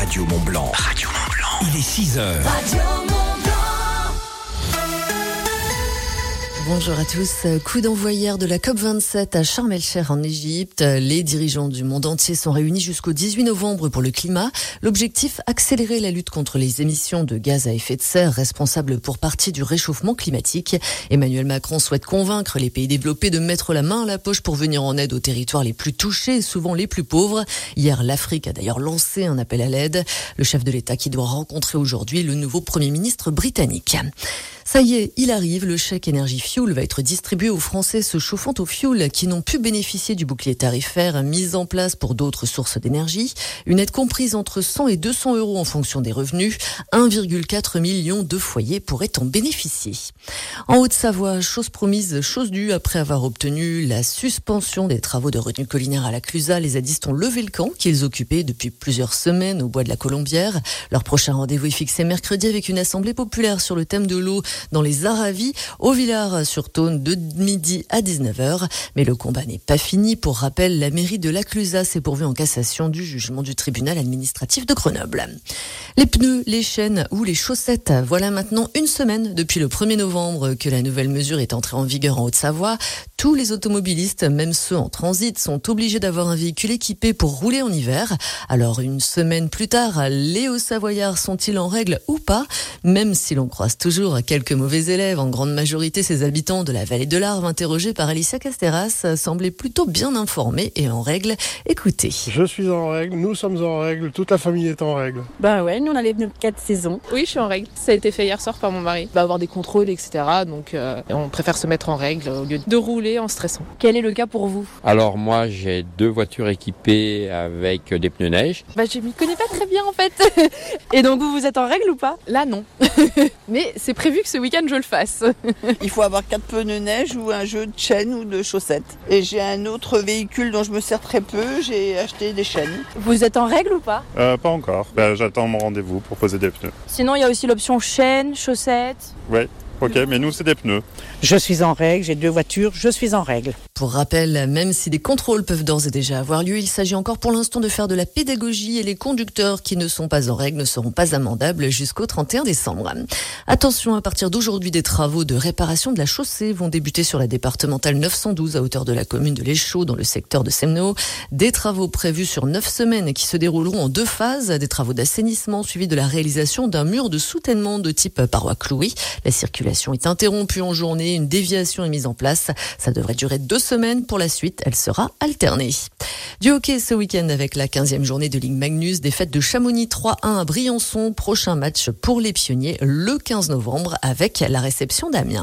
Radio Mont-Blanc. Radio Mont-Blanc. Il est 6h. Radio Mont-Blanc. Bonjour à tous. Coup d'envoi hier de la COP27 à Sharm el-Sheikh en Égypte. Les dirigeants du monde entier sont réunis jusqu'au 18 novembre pour le climat. L'objectif, accélérer la lutte contre les émissions de gaz à effet de serre responsables pour partie du réchauffement climatique. Emmanuel Macron souhaite convaincre les pays développés de mettre la main à la poche pour venir en aide aux territoires les plus touchés et souvent les plus pauvres. Hier, l'Afrique a d'ailleurs lancé un appel à l'aide. Le chef de l'État qui doit rencontrer aujourd'hui le nouveau Premier ministre britannique. Ça y est, il arrive, le chèque énergie fuel va être distribué aux Français se chauffant au fioul qui n'ont pu bénéficier du bouclier tarifaire mis en place pour d'autres sources d'énergie. Une aide comprise entre 100 et 200 euros en fonction des revenus. 1,4 million de foyers pourraient en bénéficier. En Haute-Savoie, chose promise, chose due. Après avoir obtenu la suspension des travaux de retenue collinaire à la Clusaz, les zadistes ont levé le camp qu'ils occupaient depuis plusieurs semaines au bois de la Colombière. Leur prochain rendez-vous est fixé mercredi avec une assemblée populaire sur le thème de l'eau dans les Aravis, au Villars-sur-Thône de midi à 19h. Mais le combat n'est pas fini. Pour rappel, la mairie de la Clusaz s'est pourvue en cassation du jugement du tribunal administratif de Grenoble. Les pneus, les chaînes ou les chaussettes, voilà maintenant une semaine depuis le 1er novembre que la nouvelle mesure est entrée en vigueur en Haute-Savoie. Tous les automobilistes, même ceux en transit, sont obligés d'avoir un véhicule équipé pour rouler en hiver. Alors une semaine plus tard, les Hauts-Savoyards sont-ils en règle ou pas? Même si l'on croise toujours quelques mauvais élèves, en grande majorité ces habitants de la vallée de l'Arve, interrogés par Alicia Casteras, semblaient plutôt bien informés et en règle. Écoutez. Je suis en règle, nous sommes en règle, toute la famille est en règle. Bah ouais, nous on a les pneus 4 saisons. Oui, je suis en règle. Ça a été fait hier soir par mon mari. Il va avoir des contrôles, etc. Donc on préfère se mettre en règle au lieu de rouler en stressant. Quel est le cas pour vous? Alors moi j'ai 2 voitures équipées avec des pneus neige. Bah je m'y connais pas très bien en fait. Et donc vous êtes en règle ou pas? Là non. Mais c'est prévu que ce week-end je le fasse. Il faut avoir 4 pneus neige ou un jeu de chaînes ou de chaussettes. Et j'ai un autre véhicule dont je me sers très peu, j'ai acheté des chaînes. Vous êtes en règle ou pas? Pas encore, j'attends mon rendez-vous pour poser des pneus. Sinon il y a aussi l'option chaînes, chaussettes. Ouais. Ok, mais nous c'est des pneus. Je suis en règle, j'ai 2 voitures, je suis en règle. Pour rappel, même si des contrôles peuvent d'ores et déjà avoir lieu, il s'agit encore pour l'instant de faire de la pédagogie et les conducteurs qui ne sont pas en règle ne seront pas amendables jusqu'au 31 décembre. Attention, à partir d'aujourd'hui, des travaux de réparation de la chaussée vont débuter sur la départementale 912 à hauteur de la commune de l'Échaud dans le secteur de Semneau. Des travaux prévus sur 9 semaines et qui se dérouleront en 2 phases. Des travaux d'assainissement suivis de la réalisation d'un mur de soutènement de type paroi clouée. La circulation est interrompue en journée, une déviation est mise en place. Ça devrait durer 2 semaines. Pour la suite, elle sera alternée. Du hockey ce week-end avec la 15e journée de Ligue Magnus, défaite de Chamonix 3-1 à Briançon. Prochain match pour les pionniers le 15 novembre avec la réception d'Amiens.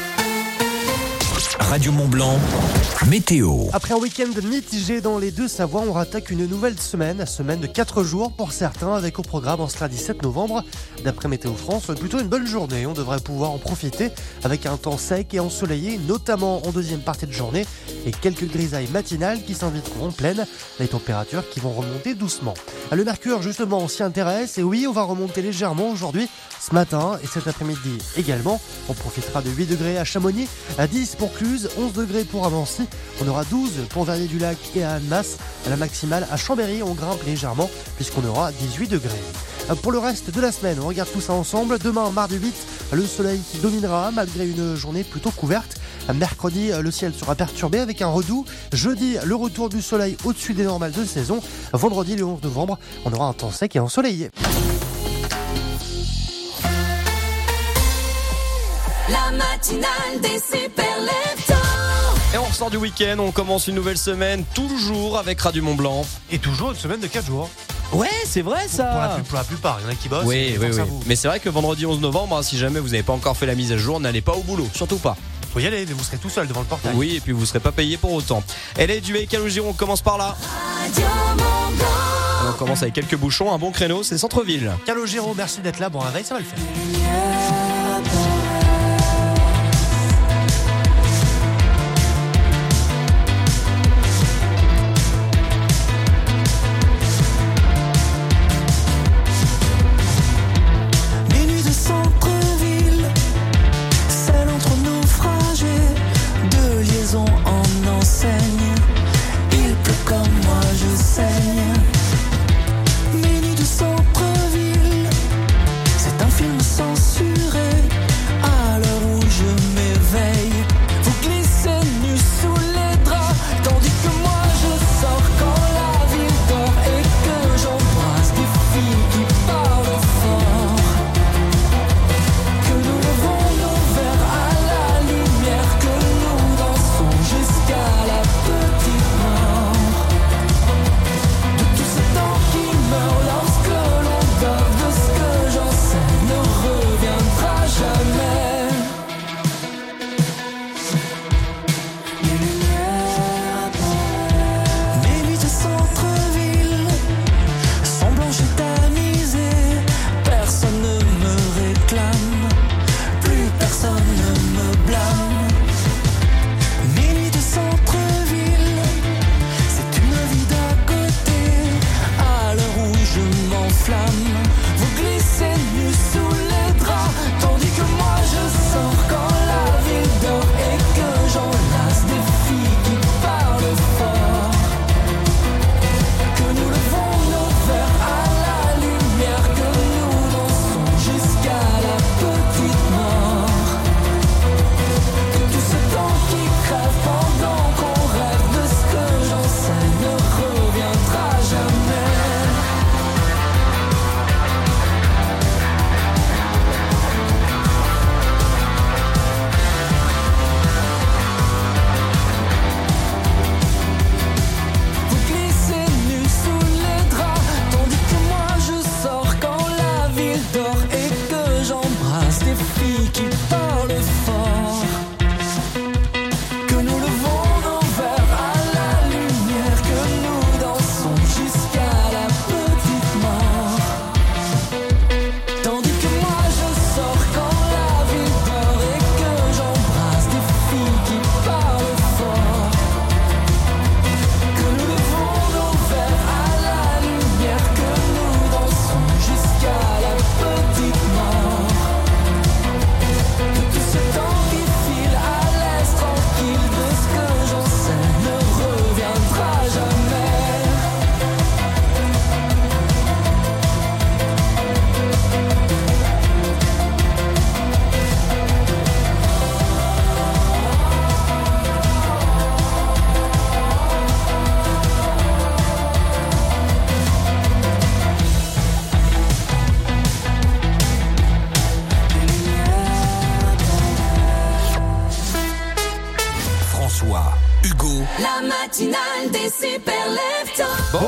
Radio Mont-Blanc, météo. Après un week-end mitigé dans les deux Savoies, on rattaque une nouvelle semaine de 4 jours pour certains, avec au programme en ce lundi 17 novembre. D'après Météo France, plutôt une bonne journée. On devrait pouvoir en profiter avec un temps sec et ensoleillé, notamment en deuxième partie de journée, et quelques grisailles matinales qui s'inviteront en pleine. Les températures qui vont remonter doucement. Le mercure, justement, on s'y intéresse, et oui, on va remonter légèrement aujourd'hui, ce matin et cet après-midi également. On profitera de 8 degrés à Chamonix, à 10 pour Cluse, 11 degrés pour Avancy. On aura 12 pour Vernier-du-Lac et à Annemasse. À la maximale à Chambéry, on grimpe légèrement puisqu'on aura 18 degrés. Pour le reste de la semaine, on regarde tout ça ensemble. Demain, mardi 8, le soleil qui dominera malgré une journée plutôt couverte. Mercredi, le ciel sera perturbé avec un redoux. Jeudi, le retour du soleil au-dessus des normales de saison. Vendredi, le 11 novembre, on aura un temps sec et ensoleillé. La matinale des super leftos. Et on ressort du week-end, on commence une nouvelle semaine, toujours avec Radio Mont-Blanc. Et toujours une semaine de 4 jours. Ouais, c'est vrai ça. Pour la plupart, il y en a qui bossent. Oui. Mais c'est vrai que vendredi 11 novembre, si jamais vous n'avez pas encore fait la mise à jour, n'allez pas au boulot, surtout pas. Faut y aller, mais vous serez tout seul devant le portail. Oui, et puis vous serez pas payé pour autant. Elle est du Calogero, on commence par là. Radio Mont-Blanc. On commence avec quelques bouchons, un bon créneau, c'est centre-ville. Calogero, merci d'être là, bon réveil, ça va le faire. Il pleut comme moi, je saigne. Minuit de centre super leftos.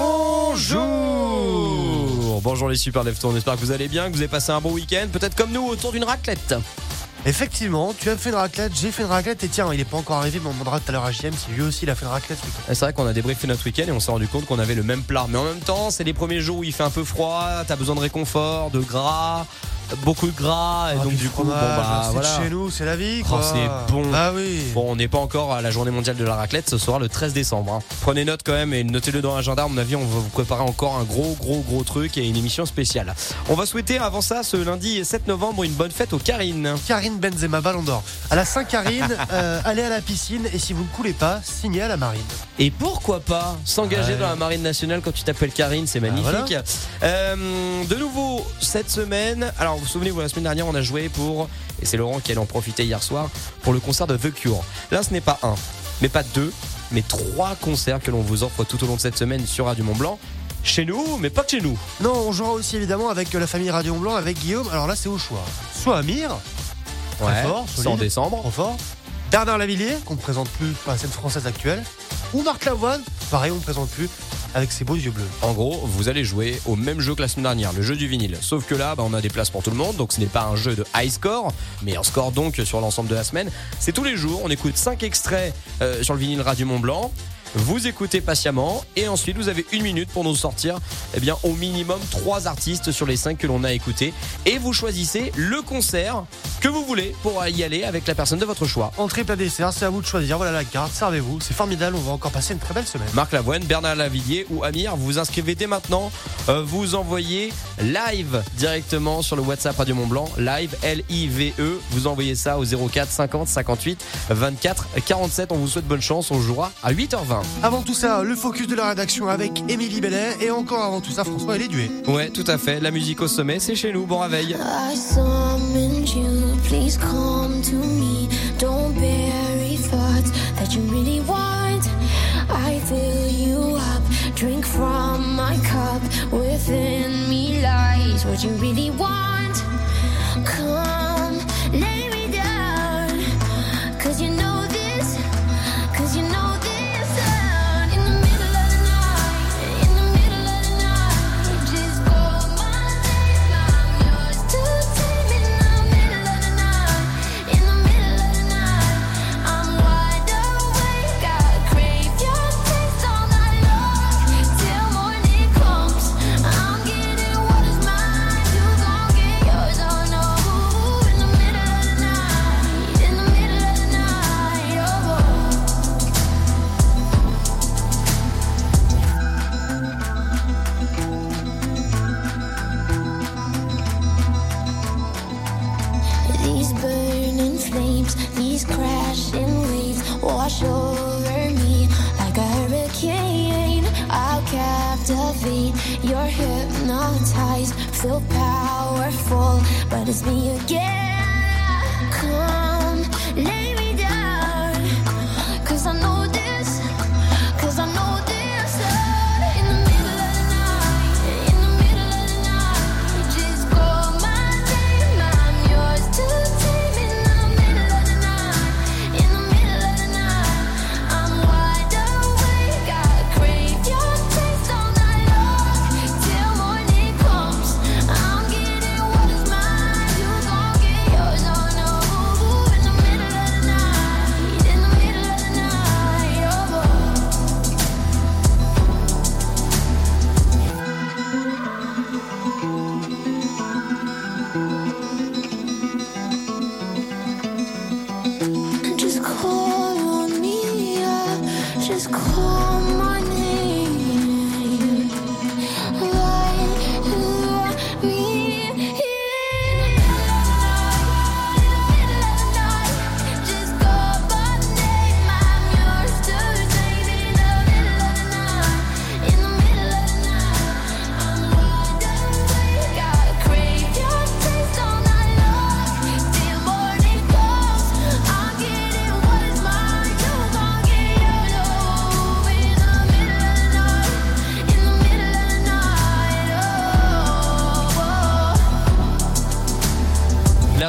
Bonjour les super leftos, on espère que vous allez bien, que vous avez passé un bon week-end, peut-être comme nous autour d'une raclette. Effectivement, tu as fait une raclette, j'ai fait une raclette et tiens, il est pas encore arrivé, mais on demandera tout à l'heure à JM si lui aussi il a fait une raclette. C'est vrai qu'on a débriefé notre week-end et on s'est rendu compte qu'on avait le même plat. Mais en même temps, c'est les premiers jours où il fait un peu froid, t'as besoin de réconfort, de gras, beaucoup de gras, et donc du coup, c'est voilà. chez nous, c'est la vie, quoi. C'est bon. Ah oui. Bon, on n'est pas encore à la journée mondiale de la raclette, ce sera le 13 décembre. Hein. Prenez note quand même et notez-le dans l'agenda. À mon avis, on va vous préparer encore un gros truc et une émission spéciale. On va souhaiter avant ça, ce lundi 7 novembre, une bonne fête aux Karine. Karine Benzema, Ballon d'Or. À la Saint-Karine, allez à la piscine et si vous ne coulez pas, signez à la marine. Et pourquoi pas s'engager dans la marine nationale quand tu t'appelles Karine, c'est magnifique. De nouveau cette semaine, alors vous vous souvenez, la semaine dernière on a joué pour, et c'est Laurent qui allait en profiter hier soir, pour le concert de The Cure. Là ce n'est pas un, mais pas deux, mais 3 concerts que l'on vous offre tout au long de cette semaine sur Radio Mont-Blanc. Chez nous, mais pas que chez nous. Non, on jouera aussi évidemment avec la famille Radio Mont-Blanc, avec Guillaume. Alors là c'est au choix. Soit Amir, très fort, solide, 100 décembre, trop fort. Bernard Lavilliers, qu'on ne présente plus sur la scène française actuelle. Ou Marc Lavoine, pareil on ne présente plus, avec ses beaux yeux bleus. En gros, vous allez jouer au même jeu que la semaine dernière, le jeu du vinyle. Sauf que là, on a des places pour tout le monde, donc ce n'est pas un jeu de high score, mais un score donc sur l'ensemble de la semaine. C'est tous les jours, on écoute 5 extraits sur le vinyle Radio Mont-Blanc. Vous écoutez patiemment et ensuite vous avez 1 minute pour nous sortir au minimum 3 artistes sur les 5 que l'on a écoutés et vous choisissez le concert que vous voulez pour y aller avec la personne de votre choix. Entrée plat dessert, c'est à vous de choisir. Voilà la carte, servez-vous, c'est formidable, on va encore passer une très belle semaine. Marc Lavoine, Bernard Lavilliers ou Amir, vous vous inscrivez dès maintenant, vous envoyez live directement sur le WhatsApp Radio Mont-Blanc, live L-I-V-E, vous envoyez ça au 04 50 58 24 47, on vous souhaite bonne chance, on jouera à 8h20. Avant tout ça, le focus de la rédaction avec Émilie Bellet et encore avant tout ça, François et les Duets. Ouais, tout à fait, la musique au sommet, c'est chez nous, bon réveil. Please come to me. Don't bury thoughts that you really want. I fill you up, drink from my cup. Within me lies what you really want. Come, lay me down. 'Cause you know this. 'Cause you know this. In the middle of the night. In the middle of the night. Just call my name. I'm yours to take me now. These crashing waves wash over me like a hurricane. I'll captivate, you're hypnotized, feel powerful, but it's me again. Come, lay me down, 'cause I know this, 'cause I know this. In the middle of the night, in the middle of the night, just call my name, I'm yours to take me.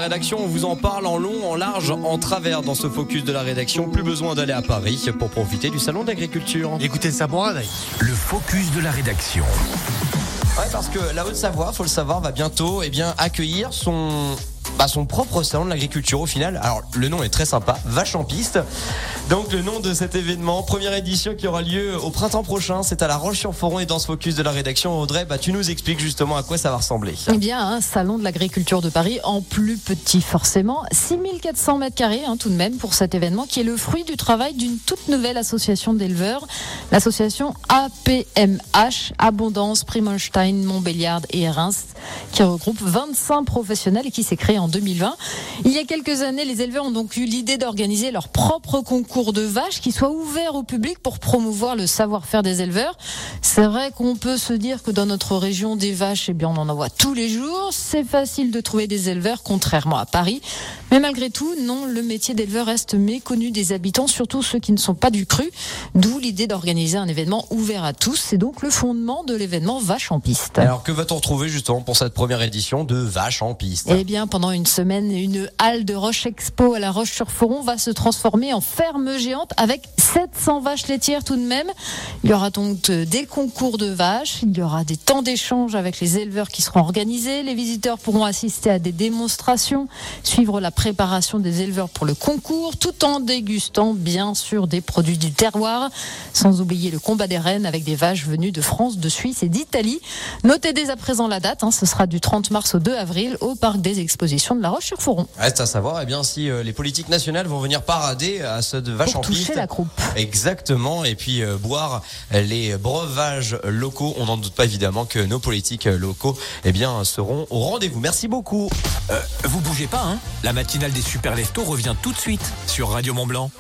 rédaction. On vous en parle en long, en large, en travers dans ce focus de la rédaction. Plus besoin d'aller à Paris pour profiter du salon de l'agriculture. Écoutez ça, bon réveil. Le focus de la rédaction. Ouais, parce que la Haute-Savoie, faut le savoir, va bientôt accueillir son propre salon de l'agriculture au final. Alors le nom est très sympa, Vache en piste. Donc le nom de cet événement, première édition qui aura lieu au printemps prochain, c'est à La Roche-sur-Foron. Et dans ce focus de la rédaction, Audrey, tu nous expliques justement à quoi ça va ressembler. Eh bien, un salon de l'agriculture de Paris en plus petit forcément, 6400 mètres carrés tout de même pour cet événement qui est le fruit du travail d'une toute nouvelle association d'éleveurs, l'association APMH, Abondance, Primonstein, Montbéliard et Reims, qui regroupe 25 professionnels et qui s'est créée en 2020. Il y a quelques années, les éleveurs ont donc eu l'idée d'organiser leur propre concours de vaches qui soit ouvert au public pour promouvoir le savoir-faire des éleveurs. C'est vrai qu'on peut se dire que dans notre région des vaches, on en voit tous les jours. C'est facile de trouver des éleveurs, contrairement à Paris. Mais malgré tout, non, le métier d'éleveur reste méconnu des habitants, surtout ceux qui ne sont pas du cru. D'où l'idée d'organiser un événement ouvert à tous. C'est donc le fondement de l'événement Vache en piste. Alors que va-t-on retrouver justement pour cette première édition de Vache en piste ? Eh bien, pendant une semaine, une halle de Roche Expo à La Roche-sur-Foron va se transformer en ferme géante avec 700 vaches laitières tout de même. Il y aura donc des concours de vaches, il y aura des temps d'échange avec les éleveurs qui seront organisés. Les visiteurs pourront assister à des démonstrations, suivre la préparation des éleveurs pour le concours, tout en dégustant bien sûr des produits du terroir, sans oublier le combat des reines avec des vaches venues de France, de Suisse et d'Italie. Notez dès à présent la date, ce sera du 30 mars au 2 avril au parc des expositions de La Roche-sur-Foron. Reste à savoir si les politiques nationales vont venir parader à cette Vache en piste. Pour toucher la croupe. Exactement, et puis boire les breuvages locaux. On n'en doute pas évidemment que nos politiques locaux seront au rendez-vous. Merci beaucoup. Vous bougez pas, La matinale des Super Leftos revient tout de suite sur Radio Mont-Blanc.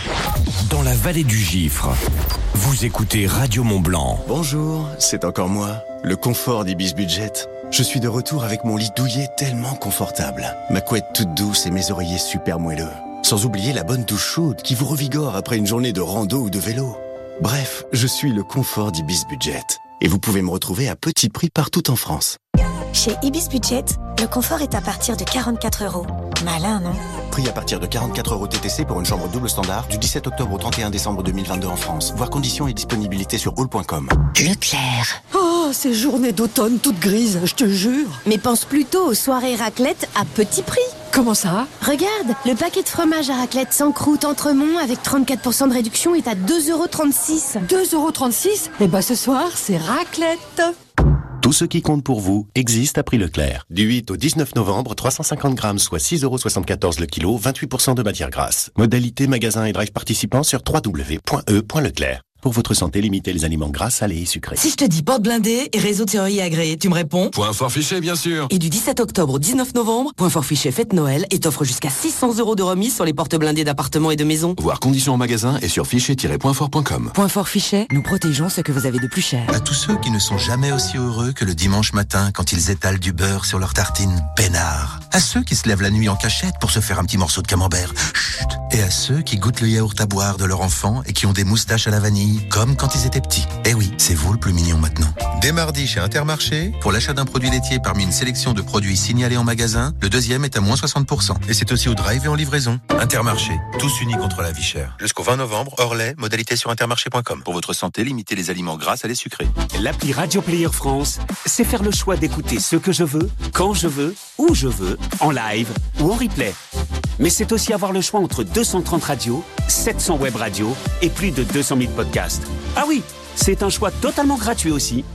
Dans la vallée du Gifre, vous écoutez Radio Mont-Blanc. Bonjour, c'est encore moi, le confort d'Ibis Budget. Je suis de retour avec mon lit douillet tellement confortable, ma couette toute douce et mes oreillers super moelleux. Sans oublier la bonne douche chaude qui vous revigore après une journée de rando ou de vélo. Bref, je suis le confort d'Ibis Budget. Et vous pouvez me retrouver à petit prix partout en France. Chez Ibis Budget, le confort est à partir de 44 €. Malin, non ? Prix à partir de 44 € TTC pour une chambre double standard du 17 octobre au 31 décembre 2022 en France. Voir conditions et disponibilité sur all.com. Leclerc. Oh, ces journées d'automne toutes grises, je te jure. Mais pense plutôt aux soirées raclette à petit prix. Comment ça ? Regarde, le paquet de fromage à raclette sans croûte Entremont avec 34% de réduction est à 2,36 €. 2,36 €? Eh ben ce soir, c'est raclette. Tout ce qui compte pour vous existe à prix Leclerc. Du 8 au 19 novembre, 350 grammes, soit 6,74 € le kilo, 28% de matière grasse. Modalité magasin et drive participants sur www.e.leclerc. Pour votre santé, limitez les aliments gras, salés et sucrés. Si je te dis porte blindée et réseau théorie agréé, tu me réponds ? Point fort fiché, bien sûr. Et du 17 octobre au 19 novembre, Point fort fiché fête Noël et t'offre jusqu'à 600 € de remise sur les portes blindées d'appartements et de maisons. Voir conditions en magasin et sur fichier-pointfort.com. Point fort fichet, nous protégeons ce que vous avez de plus cher. À tous ceux qui ne sont jamais aussi heureux que le dimanche matin quand ils étalent du beurre sur leurs tartines, peinard. À ceux qui se lèvent la nuit en cachette pour se faire un petit morceau de camembert, chut. Et à ceux qui goûtent le yaourt à boire de leur enfant et qui ont des moustaches à la vanille, comme quand ils étaient petits. Eh oui, c'est vous le plus mignon maintenant. Dès mardi chez Intermarché, pour l'achat d'un produit laitier parmi une sélection de produits signalés en magasin, le deuxième est à moins 60%. Et c'est aussi au drive et en livraison. Intermarché, tous unis contre la vie chère. Jusqu'au 20 novembre, hors lait, modalité sur intermarché.com. Pour votre santé, limitez les aliments gras à les sucrés. L'appli Radio Player France, c'est faire le choix d'écouter ce que je veux, quand je veux, où je veux, en live ou en replay. Mais c'est aussi avoir le choix entre 230 radios, 700 web radios et plus de 200 000 podcasts. Ah oui, c'est un choix totalement gratuit aussi.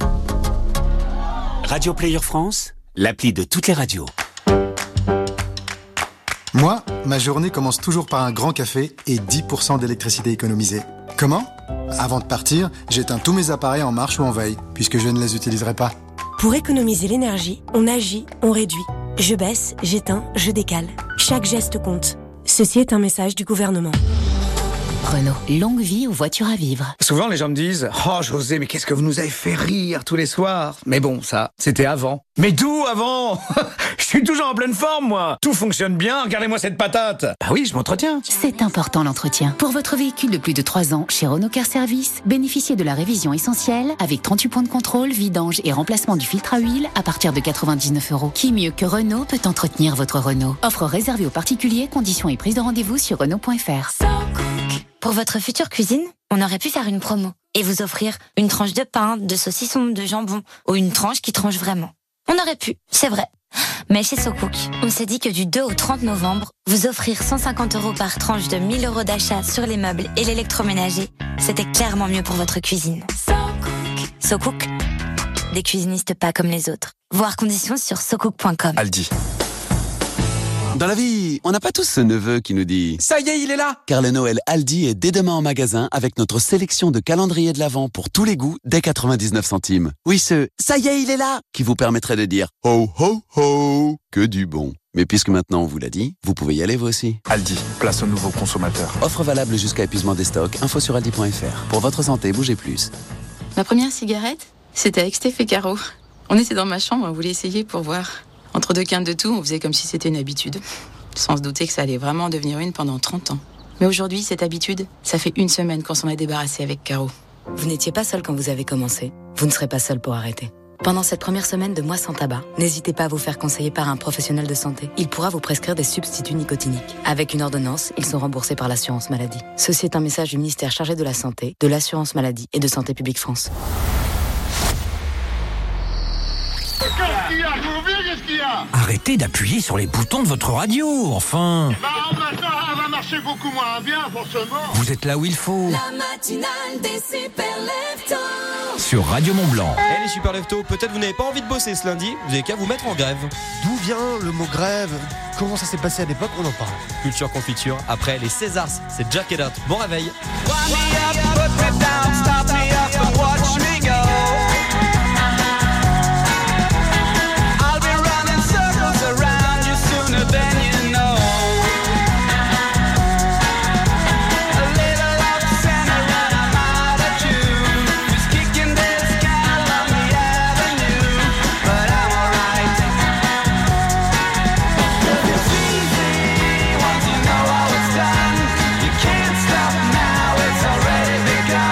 Radio Player France, l'appli de toutes les radios. Moi, ma journée commence toujours par un grand café et 10% d'électricité économisée. Comment ? Avant de partir, j'éteins tous mes appareils en marche ou en veille, puisque je ne les utiliserai pas. Pour économiser l'énergie, on agit, on réduit. Je baisse, j'éteins, je décale. Chaque geste compte. Ceci est un message du gouvernement. Renault. Longue vie aux voitures à vivre. Souvent, les gens me disent « Oh, José, mais qu'est-ce que vous nous avez fait rire tous les soirs ?» Mais bon, ça, c'était avant. Mais d'où avant? Je suis toujours en pleine forme, moi. Tout fonctionne bien, regardez-moi cette patate. Bah oui, je m'entretiens. C'est important l'entretien. Pour votre véhicule de plus de 3 ans, chez Renault Car Service, bénéficiez de la révision essentielle avec 38 points de contrôle, vidange et remplacement du filtre à huile à partir de 99 €. Qui mieux que Renault peut entretenir votre Renault? Offre réservée aux particuliers, conditions et prise de rendez-vous sur Renault.fr. Pour votre future cuisine, on aurait pu faire une promo et vous offrir une tranche de pain, de saucisson, de jambon ou une tranche qui tranche vraiment. On aurait pu, c'est vrai. Mais chez SoCook, on s'est dit que du 2 au 30 novembre, vous offrir 150 € par tranche de 1 000 € d'achat sur les meubles et l'électroménager, c'était clairement mieux pour votre cuisine. SoCook, des cuisinistes pas comme les autres. Voir conditions sur socook.com. Aldi. Dans la vie, on n'a pas tous ce neveu qui nous dit « Ça y est, il est là !» Car le Noël Aldi est dès demain en magasin avec notre sélection de calendriers de l'Avent pour tous les goûts dès 99 centimes. Oui, ce « Ça y est, il est là !» qui vous permettrait de dire « Ho, ho, ho !» Que du bon. Mais puisque maintenant on vous l'a dit, vous pouvez y aller vous aussi. Aldi, place aux nouveaux consommateurs. Offre valable jusqu'à épuisement des stocks. Info sur aldi.fr. Pour votre santé, bougez plus. Ma première cigarette, c'était avec Steph et Caro. On était dans ma chambre, on voulait essayer pour voir. Entre 2 quintes de tout, on faisait comme si c'était une habitude. Sans se douter que ça allait vraiment en devenir une pendant 30 ans. Mais aujourd'hui, cette habitude, ça fait 1 semaine qu'on s'en est débarrassé avec Caro. Vous n'étiez pas seul quand vous avez commencé. Vous ne serez pas seul pour arrêter. Pendant cette première semaine de mois sans tabac, n'hésitez pas à vous faire conseiller par un professionnel de santé. Il pourra vous prescrire des substituts nicotiniques. Avec une ordonnance, ils sont remboursés par l'assurance maladie. Ceci est un message du ministère chargé de la Santé, de l'Assurance Maladie et de Santé Publique France. Qu'est-ce qu'il y a? Arrêtez d'appuyer sur les boutons de votre radio, enfin. Bah, maintenant, elle va marcher beaucoup moins bien, forcément. Vous êtes là où il faut. La matinale des super leftos. Sur Radio Mont-Blanc. Et les super leftos, peut-être vous n'avez pas envie de bosser ce lundi, vous avez qu'à vous mettre en grève. D'où vient le mot grève? Comment ça s'est passé à l'époque? On en parle. Culture confiture, après les Césars, c'est Jack et Dot. Bon réveil. Once you know how it's done, you can't stop now, it's already begun.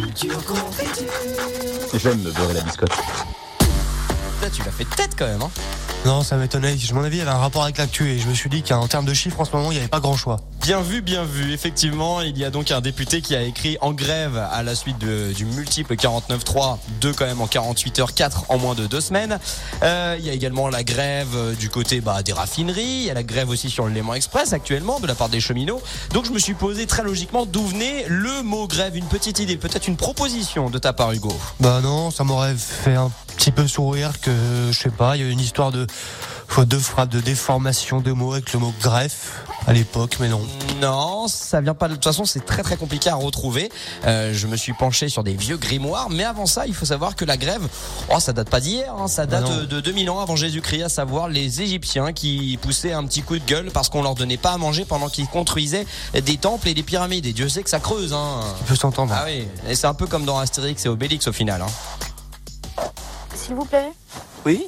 J'aime me beurrer la biscotte. Là, tu l'as fait de tête quand même, hein. Non, ça m'étonnait. À mon avis, il y avait un rapport avec l'actu et je me suis dit qu'en termes de chiffres, en ce moment, il n'y avait pas grand choix. Bien vu. Effectivement, il y a donc un député qui a écrit en grève à la suite du multiple 49.3, 2 quand même en 48 heures, 4 en moins de 2 semaines. Il y a également la grève du côté des raffineries. Il y a la grève aussi sur le Léman Express actuellement de la part des cheminots. Donc je me suis posé très logiquement d'où venait le mot grève. Une petite idée, peut-être une proposition de ta part, Hugo. Bah non, ça m'aurait fait un petit peu sourire que, je sais pas, il y a une histoire de faute de frappe, de déformation de mots avec le mot greffe à l'époque, mais non. Non, ça vient pas de toute façon, c'est très très compliqué à retrouver. Je me suis penché sur des vieux grimoires, mais avant ça, il faut savoir que la grève, ça date pas d'hier, hein, ça date de 2000 ans avant Jésus-Christ, à savoir les Égyptiens qui poussaient un petit coup de gueule parce qu'on leur donnait pas à manger pendant qu'ils construisaient des temples et des pyramides. Et Dieu sait que ça creuse, hein. Ça peut s'entendre. Ah oui, et c'est un peu comme dans Astérix et Obélix au final, hein. S'il vous plaît. Oui.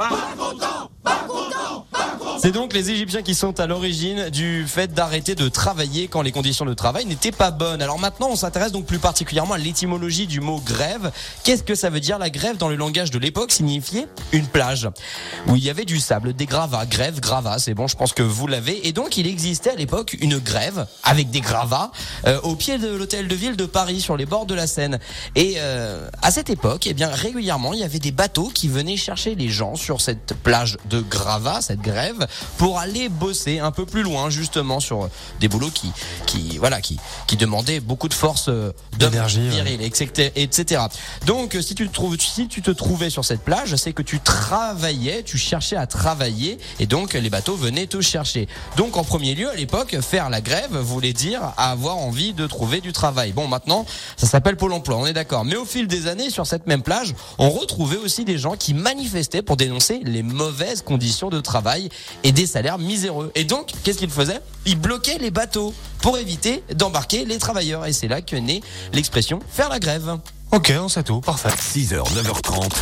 C'est donc les Égyptiens qui sont à l'origine du fait d'arrêter de travailler quand les conditions de travail n'étaient pas bonnes. Alors maintenant, on s'intéresse donc plus particulièrement à l'étymologie du mot grève. Qu'est-ce que ça veut dire? La grève, dans le langage de l'époque, signifiait une plage où il y avait du sable, des gravats. Grève, gravat, c'est bon, je pense que vous l'avez. Et donc, il existait à l'époque une grève avec des gravats au pied de l'hôtel de ville de Paris, sur les bords de la Seine. Et à cette époque, régulièrement, il y avait des bateaux qui venaient chercher les gens sur cette plage de gravats, cette grève, pour aller bosser un peu plus loin, justement, sur des boulots qui demandaient beaucoup de force d'énergie, virile, etc. Donc, si tu te trouvais sur cette plage, c'est que tu travaillais, tu cherchais à travailler, et donc les bateaux venaient te chercher. Donc, en premier lieu, à l'époque, faire la grève voulait dire avoir envie de trouver du travail. Bon, maintenant, ça s'appelle Pôle emploi, on est d'accord. Mais au fil des années, sur cette même plage, on retrouvait aussi des gens qui manifestaient pour dénoncer les mauvaises conditions de travail et des salaires miséreux. Et donc, qu'est-ce qu'ils faisaient? Ils bloquaient les bateaux pour éviter d'embarquer les travailleurs. Et c'est là que naît l'expression faire la grève. Ok, on sait tout, parfait. 6h, 9h30.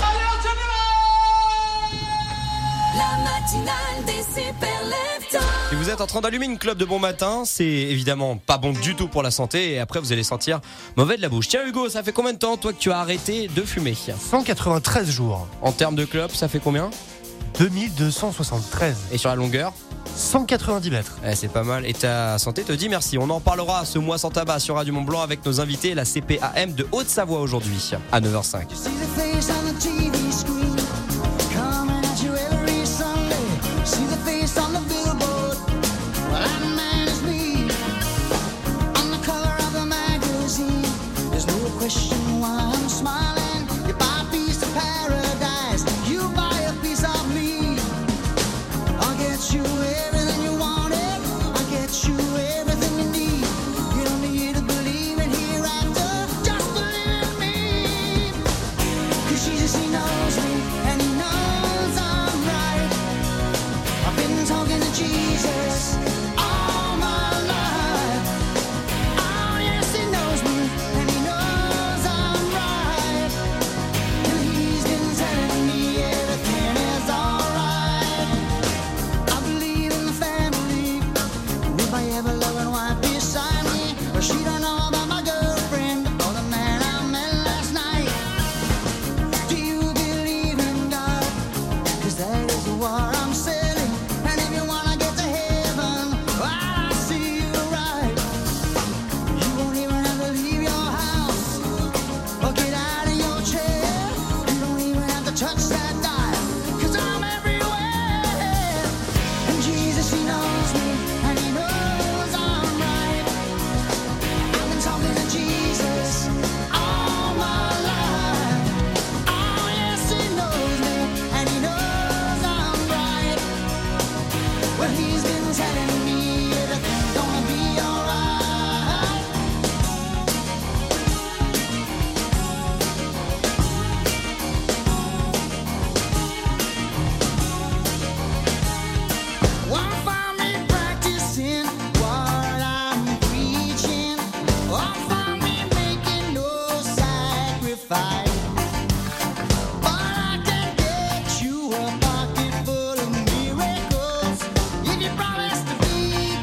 La matinale des super leftos. Si vous êtes en train d'allumer une clope de bon matin, c'est évidemment pas bon du tout pour la santé, et après vous allez sentir mauvais de la bouche. Tiens Hugo, ça fait combien de temps toi que tu as arrêté de fumer? 193 jours. En termes de clopes, ça fait combien? 2273. Et sur la longueur? 190 mètres. C'est pas mal. Et ta santé te dit merci. On en parlera ce mois sans tabac sur Radio Mont-Blanc avec nos invités, la CPAM de Haute-Savoie aujourd'hui à 9h05.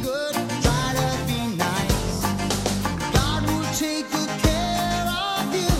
Take good care of you.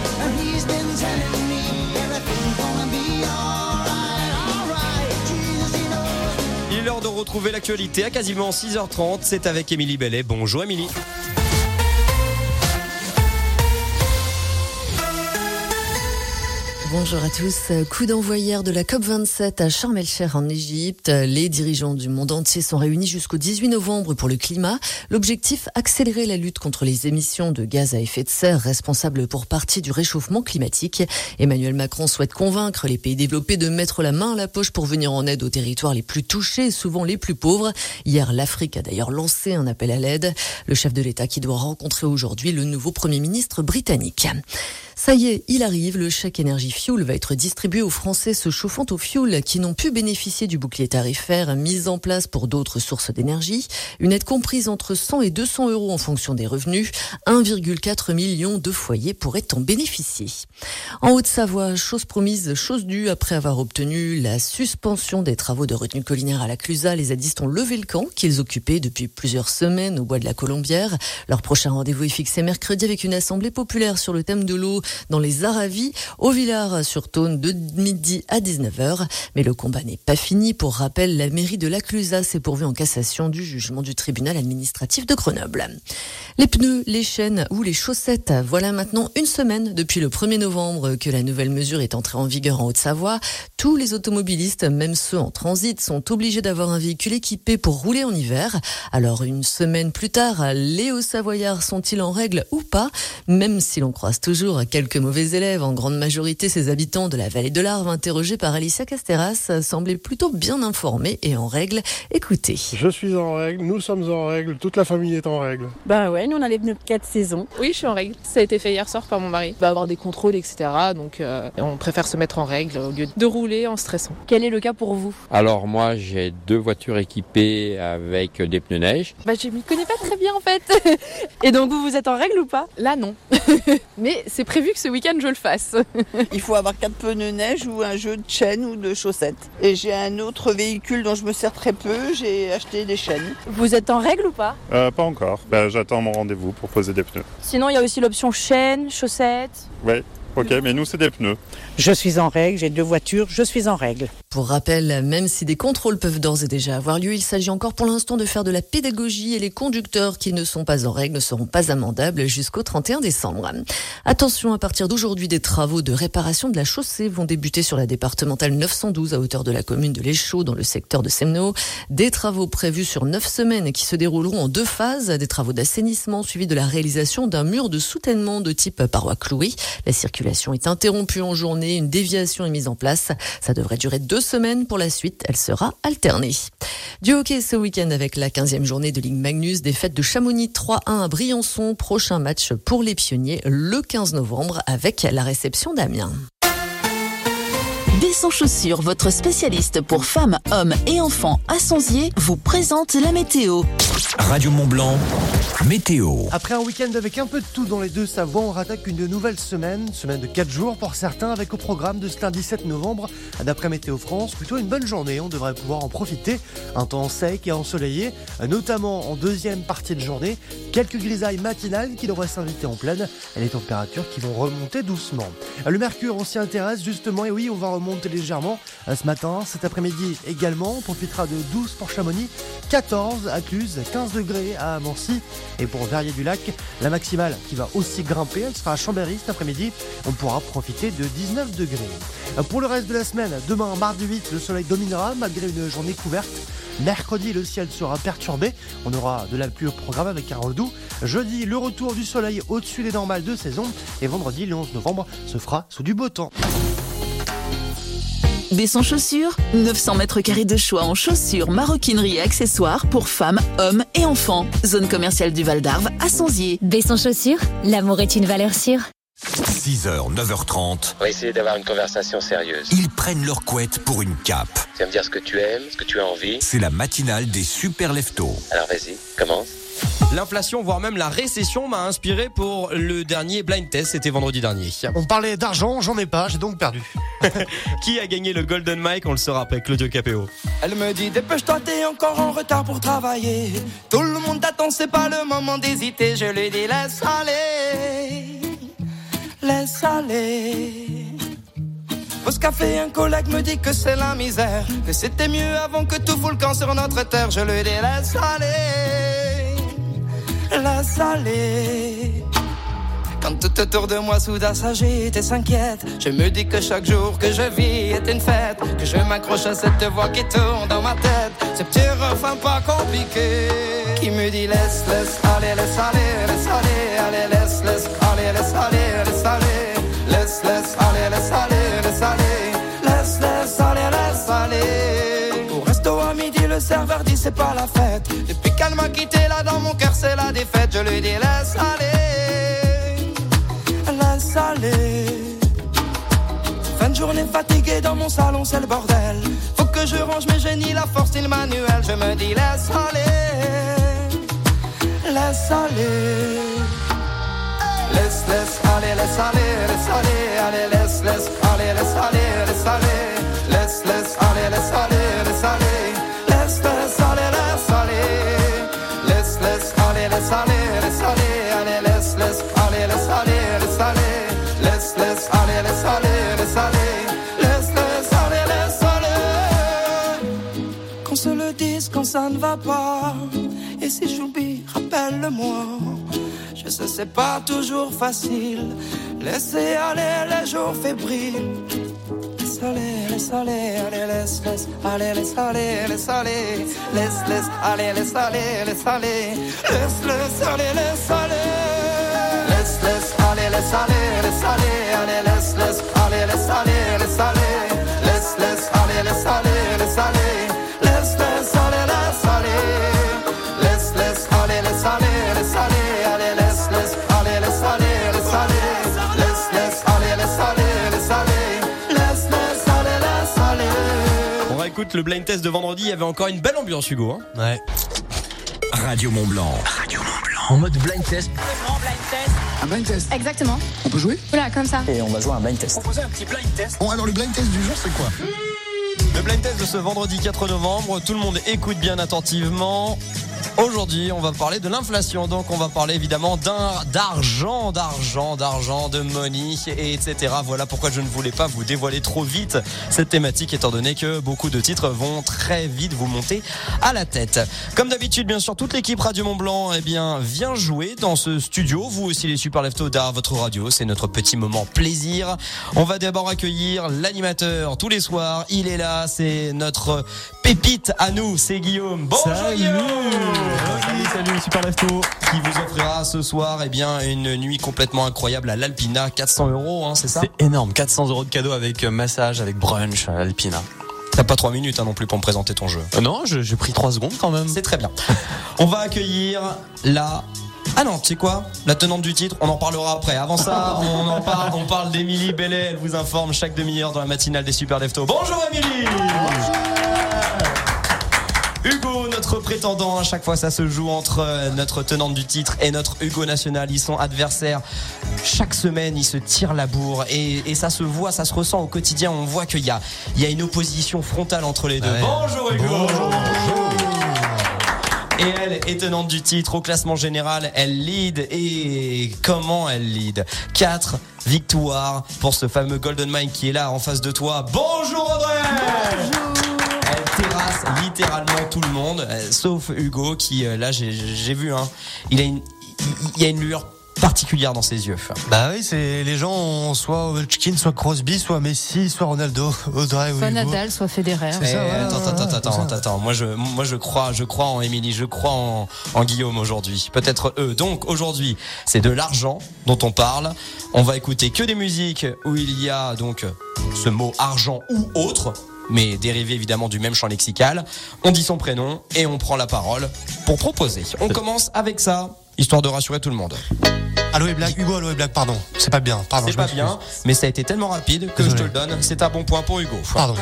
And he's been telling me everything's gonna be alright. Jesus, he knows. Il est l'heure de retrouver l'actualité à quasiment 6h30. C'est avec Émilie Bellet. Bonjour Émilie. Bonjour à tous. Coup d'envoi hier de la COP27 à Sharm el-Sheikh en Égypte. Les dirigeants du monde entier sont réunis jusqu'au 18 novembre pour le climat. L'objectif, accélérer la lutte contre les émissions de gaz à effet de serre responsables pour partie du réchauffement climatique. Emmanuel Macron souhaite convaincre les pays développés de mettre la main à la poche pour venir en aide aux territoires les plus touchés, souvent les plus pauvres. Hier, l'Afrique a d'ailleurs lancé un appel à l'aide. Le chef de l'État qui doit rencontrer aujourd'hui le nouveau Premier ministre britannique. Ça y est, il arrive, le chèque énergie fuel va être distribué aux Français se chauffant au fioul qui n'ont pu bénéficier du bouclier tarifaire mis en place pour d'autres sources d'énergie. Une aide comprise entre 100 et 200 euros en fonction des revenus. 1,4 million de foyers pourraient en bénéficier. En Haute-Savoie, chose promise, chose due, après avoir obtenu la suspension des travaux de retenue collinaire à la Clusaz, les zadistes ont levé le camp qu'ils occupaient depuis plusieurs semaines au bois de la Colombière. Leur prochain rendez-vous est fixé mercredi avec une assemblée populaire sur le thème de l'eau dans les Aravis, au Villars-sur-Thône, de midi à 19h. Mais le combat n'est pas fini. Pour rappel, la mairie de la Clusaz s'est pourvue en cassation du jugement du tribunal administratif de Grenoble. Les pneus, les chaînes ou les chaussettes. Voilà maintenant une semaine depuis le 1er novembre que la nouvelle mesure est entrée en vigueur en Haute-Savoie. Tous les automobilistes, même ceux en transit, sont obligés d'avoir un véhicule équipé pour rouler en hiver. Alors une semaine plus tard, les Hauts-Savoyards sont-ils en règle ou pas? Même si l'on croise toujours quelques mauvais élèves, en grande majorité ces habitants de la vallée de l'Arve, interrogés par Alicia Casteras, semblaient plutôt bien informés et en règle. Écoutez. Je suis en règle, nous sommes en règle, toute la famille est en règle. Bah ouais, nous on a les pneus 4 saisons. Oui, je suis en règle. Ça a été fait hier soir par mon mari. Il va avoir des contrôles, etc. Donc on préfère se mettre en règle au lieu de rouler en stressant. Quel est le cas pour vous? Alors moi j'ai 2 voitures équipées avec des pneus neige. Bah je m'y connais pas très bien en fait. Et donc vous êtes en règle ou pas? Là non. Mais c'est prévu que ce week-end je le fasse. Il faut avoir 4 pneus neige ou un jeu de chaînes ou de chaussettes. Et j'ai un autre véhicule dont je me sers très peu, j'ai acheté des chaînes. Vous êtes en règle ou pas? Pas encore, j'attends mon rendez-vous pour poser des pneus. Sinon il y a aussi l'option chaînes, chaussettes. Ouais. Ok, mais nous c'est des pneus. Je suis en règle, j'ai 2 voitures, je suis en règle. Pour rappel, même si des contrôles peuvent d'ores et déjà avoir lieu, il s'agit encore pour l'instant de faire de la pédagogie et les conducteurs qui ne sont pas en règle ne seront pas amendables jusqu'au 31 décembre. Attention, à partir d'aujourd'hui, des travaux de réparation de la chaussée vont débuter sur la départementale 912 à hauteur de la commune de l'Échaud dans le secteur de Semneo. Des travaux prévus sur 9 semaines qui se dérouleront en 2 phases. Des travaux d'assainissement suivis de la réalisation d'un mur de soutènement de type paroi clouée. La circulation est interrompue en journée, une déviation est mise en place. Ça devrait durer 2 semaines. Pour la suite, elle sera alternée. Du hockey ce week-end avec la 15e journée de Ligue Magnus, défaite de Chamonix 3-1 à Briançon. Prochain match pour les pionniers le 15 novembre avec la réception d'Amiens. Besson Chaussures, votre spécialiste pour femmes, hommes et enfants à Sonzier, vous présente la météo. Radio Mont-Blanc, météo. Après un week-end avec un peu de tout dans les deux Savoies, on rattaque une nouvelle semaine de 4 jours pour certains, avec au programme de ce lundi 7 novembre, d'après Météo France, plutôt une bonne journée, on devrait pouvoir en profiter. Un temps sec et ensoleillé, notamment en deuxième partie de journée, quelques grisailles matinales qui devraient s'inviter en pleine, et les températures qui vont remonter doucement. Le mercure, on s'y intéresse justement, et oui, on va remonter légèrement ce matin, cet après-midi également, on profitera de 12 pour Chamonix, 14 à Cluse, 15 degrés à Mancy, et pour Verrier-du-Lac, la maximale qui va aussi grimper, elle sera à Chambéry cet après-midi, on pourra profiter de 19 degrés. Pour le reste de la semaine, demain mardi 8, le soleil dominera malgré une journée couverte. Mercredi, le ciel sera perturbé, on aura de la pluie au programme avec un redout. Jeudi, le retour du soleil au-dessus des normales de saison, et vendredi, le 11 novembre, se fera sous du beau temps. Besson Chaussures, 900 mètres carrés de choix en chaussures, maroquinerie et accessoires pour femmes, hommes et enfants. Zone commerciale du Val d'Arve à Sonzier. Besson Chaussures, l'amour est une valeur sûre. 6h, 9h30. On va essayer d'avoir une conversation sérieuse. Ils prennent leur couette pour une cape. Tu vas me dire ce que tu aimes, ce que tu as envie. C'est la matinale des super leftos. Alors vas-y, commence. L'inflation, voire même la récession, m'a inspiré pour le dernier blind test, c'était vendredi dernier. On parlait d'argent, j'en ai pas, j'ai donc perdu. Qui a gagné le Golden Mike? On le saura après Claudio Capéo. Elle me dit dépêche-toi, t'es encore en retard pour travailler. Tout le monde t'attend, c'est pas le moment d'hésiter. Je lui dis laisse aller. laisse aller. Pause café, un collègue me dit que c'est la misère, que c'était mieux avant que tout fout le camp sur notre terre. Je lui dis laisse aller. Quand tout autour de moi soudain s'agite et s'inquiète, je me dis que chaque jour que je vis est une fête, que je m'accroche à cette voix qui tourne dans ma tête, ce petit refrain pas compliqué qui me dit laisse aller, allez, laisse aller, allez, laisse aller, laisse aller, laisse aller, laisse aller, laisse aller, laisse aller, laisse aller, laisse aller. Au resto à midi, le serveur dit c'est pas la fête. Depuis qu'elle m'a quitté, là dans mon cœur c'est la défaite. Je lui dis laisse aller. Fin de journée fatiguée dans mon salon, c'est le bordel. Faut que je range mes génies, la force et le manuel. Je me dis laisse aller. Laisse aller. Laisse aller, laisse aller, laisse aller, allez, laisse aller, laisse aller, laisse aller, laisse aller, laisse aller, laisse aller, laisse aller, laisse aller, laisse aller, laisse aller, laisse aller, allez, laisse aller, laisse aller, laisse aller. Laisse aller, laisse aller, laisse aller, laisse aller, laisse aller. Qu'on se le dise quand ça ne va pas. Et si j'oublie, rappelle-le-moi. Je sais, c'est pas toujours facile. Laissez aller les jours fébriles. Laisse aller, laisse aller, allez, laisse aller, laisse aller, laisse aller, laisse aller, laisse aller, laisse aller, laisse aller, laisse aller. Laisse aller, laisse aller, laisse aller, allez, laisse aller, laisse aller, laisse aller, laisse aller, laisse aller, laisse aller, laisse aller, laisse aller, laisse aller, laisse aller, laisse aller, allez, laisse aller, laisse aller, laisse aller, laisse aller, laisse aller, laisse aller, laisse aller, laisse aller. On va écouter le blind test de vendredi. Il y avait encore une belle ambiance, Hugo. Hein. Ouais. Radio Mont Blanc. Radio Mont Blanc. En mode blind test. Un blind test. Exactement. On peut jouer? Voilà, comme ça. Et on va jouer à un blind test. Proposer un petit blind test. Bon, alors le blind test du jour, c'est quoi? Le blind test de ce vendredi 4 novembre. Tout le monde écoute bien attentivement. Aujourd'hui, on va parler de l'inflation. Donc, on va parler évidemment d'argent, de money, et etc. Voilà pourquoi je ne voulais pas vous dévoiler trop vite cette thématique, étant donné que beaucoup de titres vont très vite vous monter à la tête. Comme d'habitude, bien sûr, toute l'équipe Radio Mont Blanc, vient jouer dans ce studio. Vous aussi, les super leftos derrière votre radio. C'est notre petit moment plaisir. On va d'abord accueillir l'animateur tous les soirs. Il est là. C'est notre pépite à nous. C'est Guillaume. Bonjour Guillaume. Salut super lefto. Qui vous offrira ce soir une nuit complètement incroyable à l'Alpina, 400 €, c'est ça? C'est énorme, 400 € de cadeaux avec massage, avec brunch à l'Alpina. T'as pas 3 minutes non plus pour me présenter ton jeu. Non, j'ai pris 3 secondes quand même. C'est très bien. On va accueillir Ah non, tu sais quoi? La tenante du titre, on en parlera après. Avant ça, on parle d'Émilie Bellet. Elle vous informe chaque demi-heure dans la matinale des super leftos. Bonjour Émilie. Hugo, notre prétendant, à chaque fois ça se joue entre notre tenante du titre et notre Hugo national. Ils sont adversaires. Chaque semaine, ils se tirent la bourre et ça se voit, ça se ressent au quotidien. On voit qu'il y a une opposition frontale entre les deux. Ouais. Bonjour Hugo. Bonjour. Et elle est tenante du titre au classement général. Elle lead. Et comment elle lead? 4 victoires pour ce fameux Golden Mike qui est là en face de toi. Bonjour Audrey. Bonjour. Elle terrasse littéralement tout le monde, sauf Hugo qui, là, j'ai vu, il y a une lueur particulière dans ses yeux. Bah oui, c'est les gens ont soit Ovechkin, soit Crosby, soit Messi, soit Ronaldo, Audrey ou soit Hugo. Nadal, soit Federer. Attends. Moi je crois en Émilie, je crois en Guillaume aujourd'hui. Peut-être eux. Donc aujourd'hui, c'est de l'argent dont on parle. On va écouter que des musiques où il y a donc ce mot argent ou autre, mais dérivé évidemment du même champ lexical. On dit son prénom et on prend la parole pour proposer. On commence avec ça, histoire de rassurer tout le monde. Allo et Black, Hugo, allo et Black, pardon. C'est pas bien, pardon. C'est pas bien, mais ça a été tellement rapide que je te le donne. C'est un bon point pour Hugo. Pardon.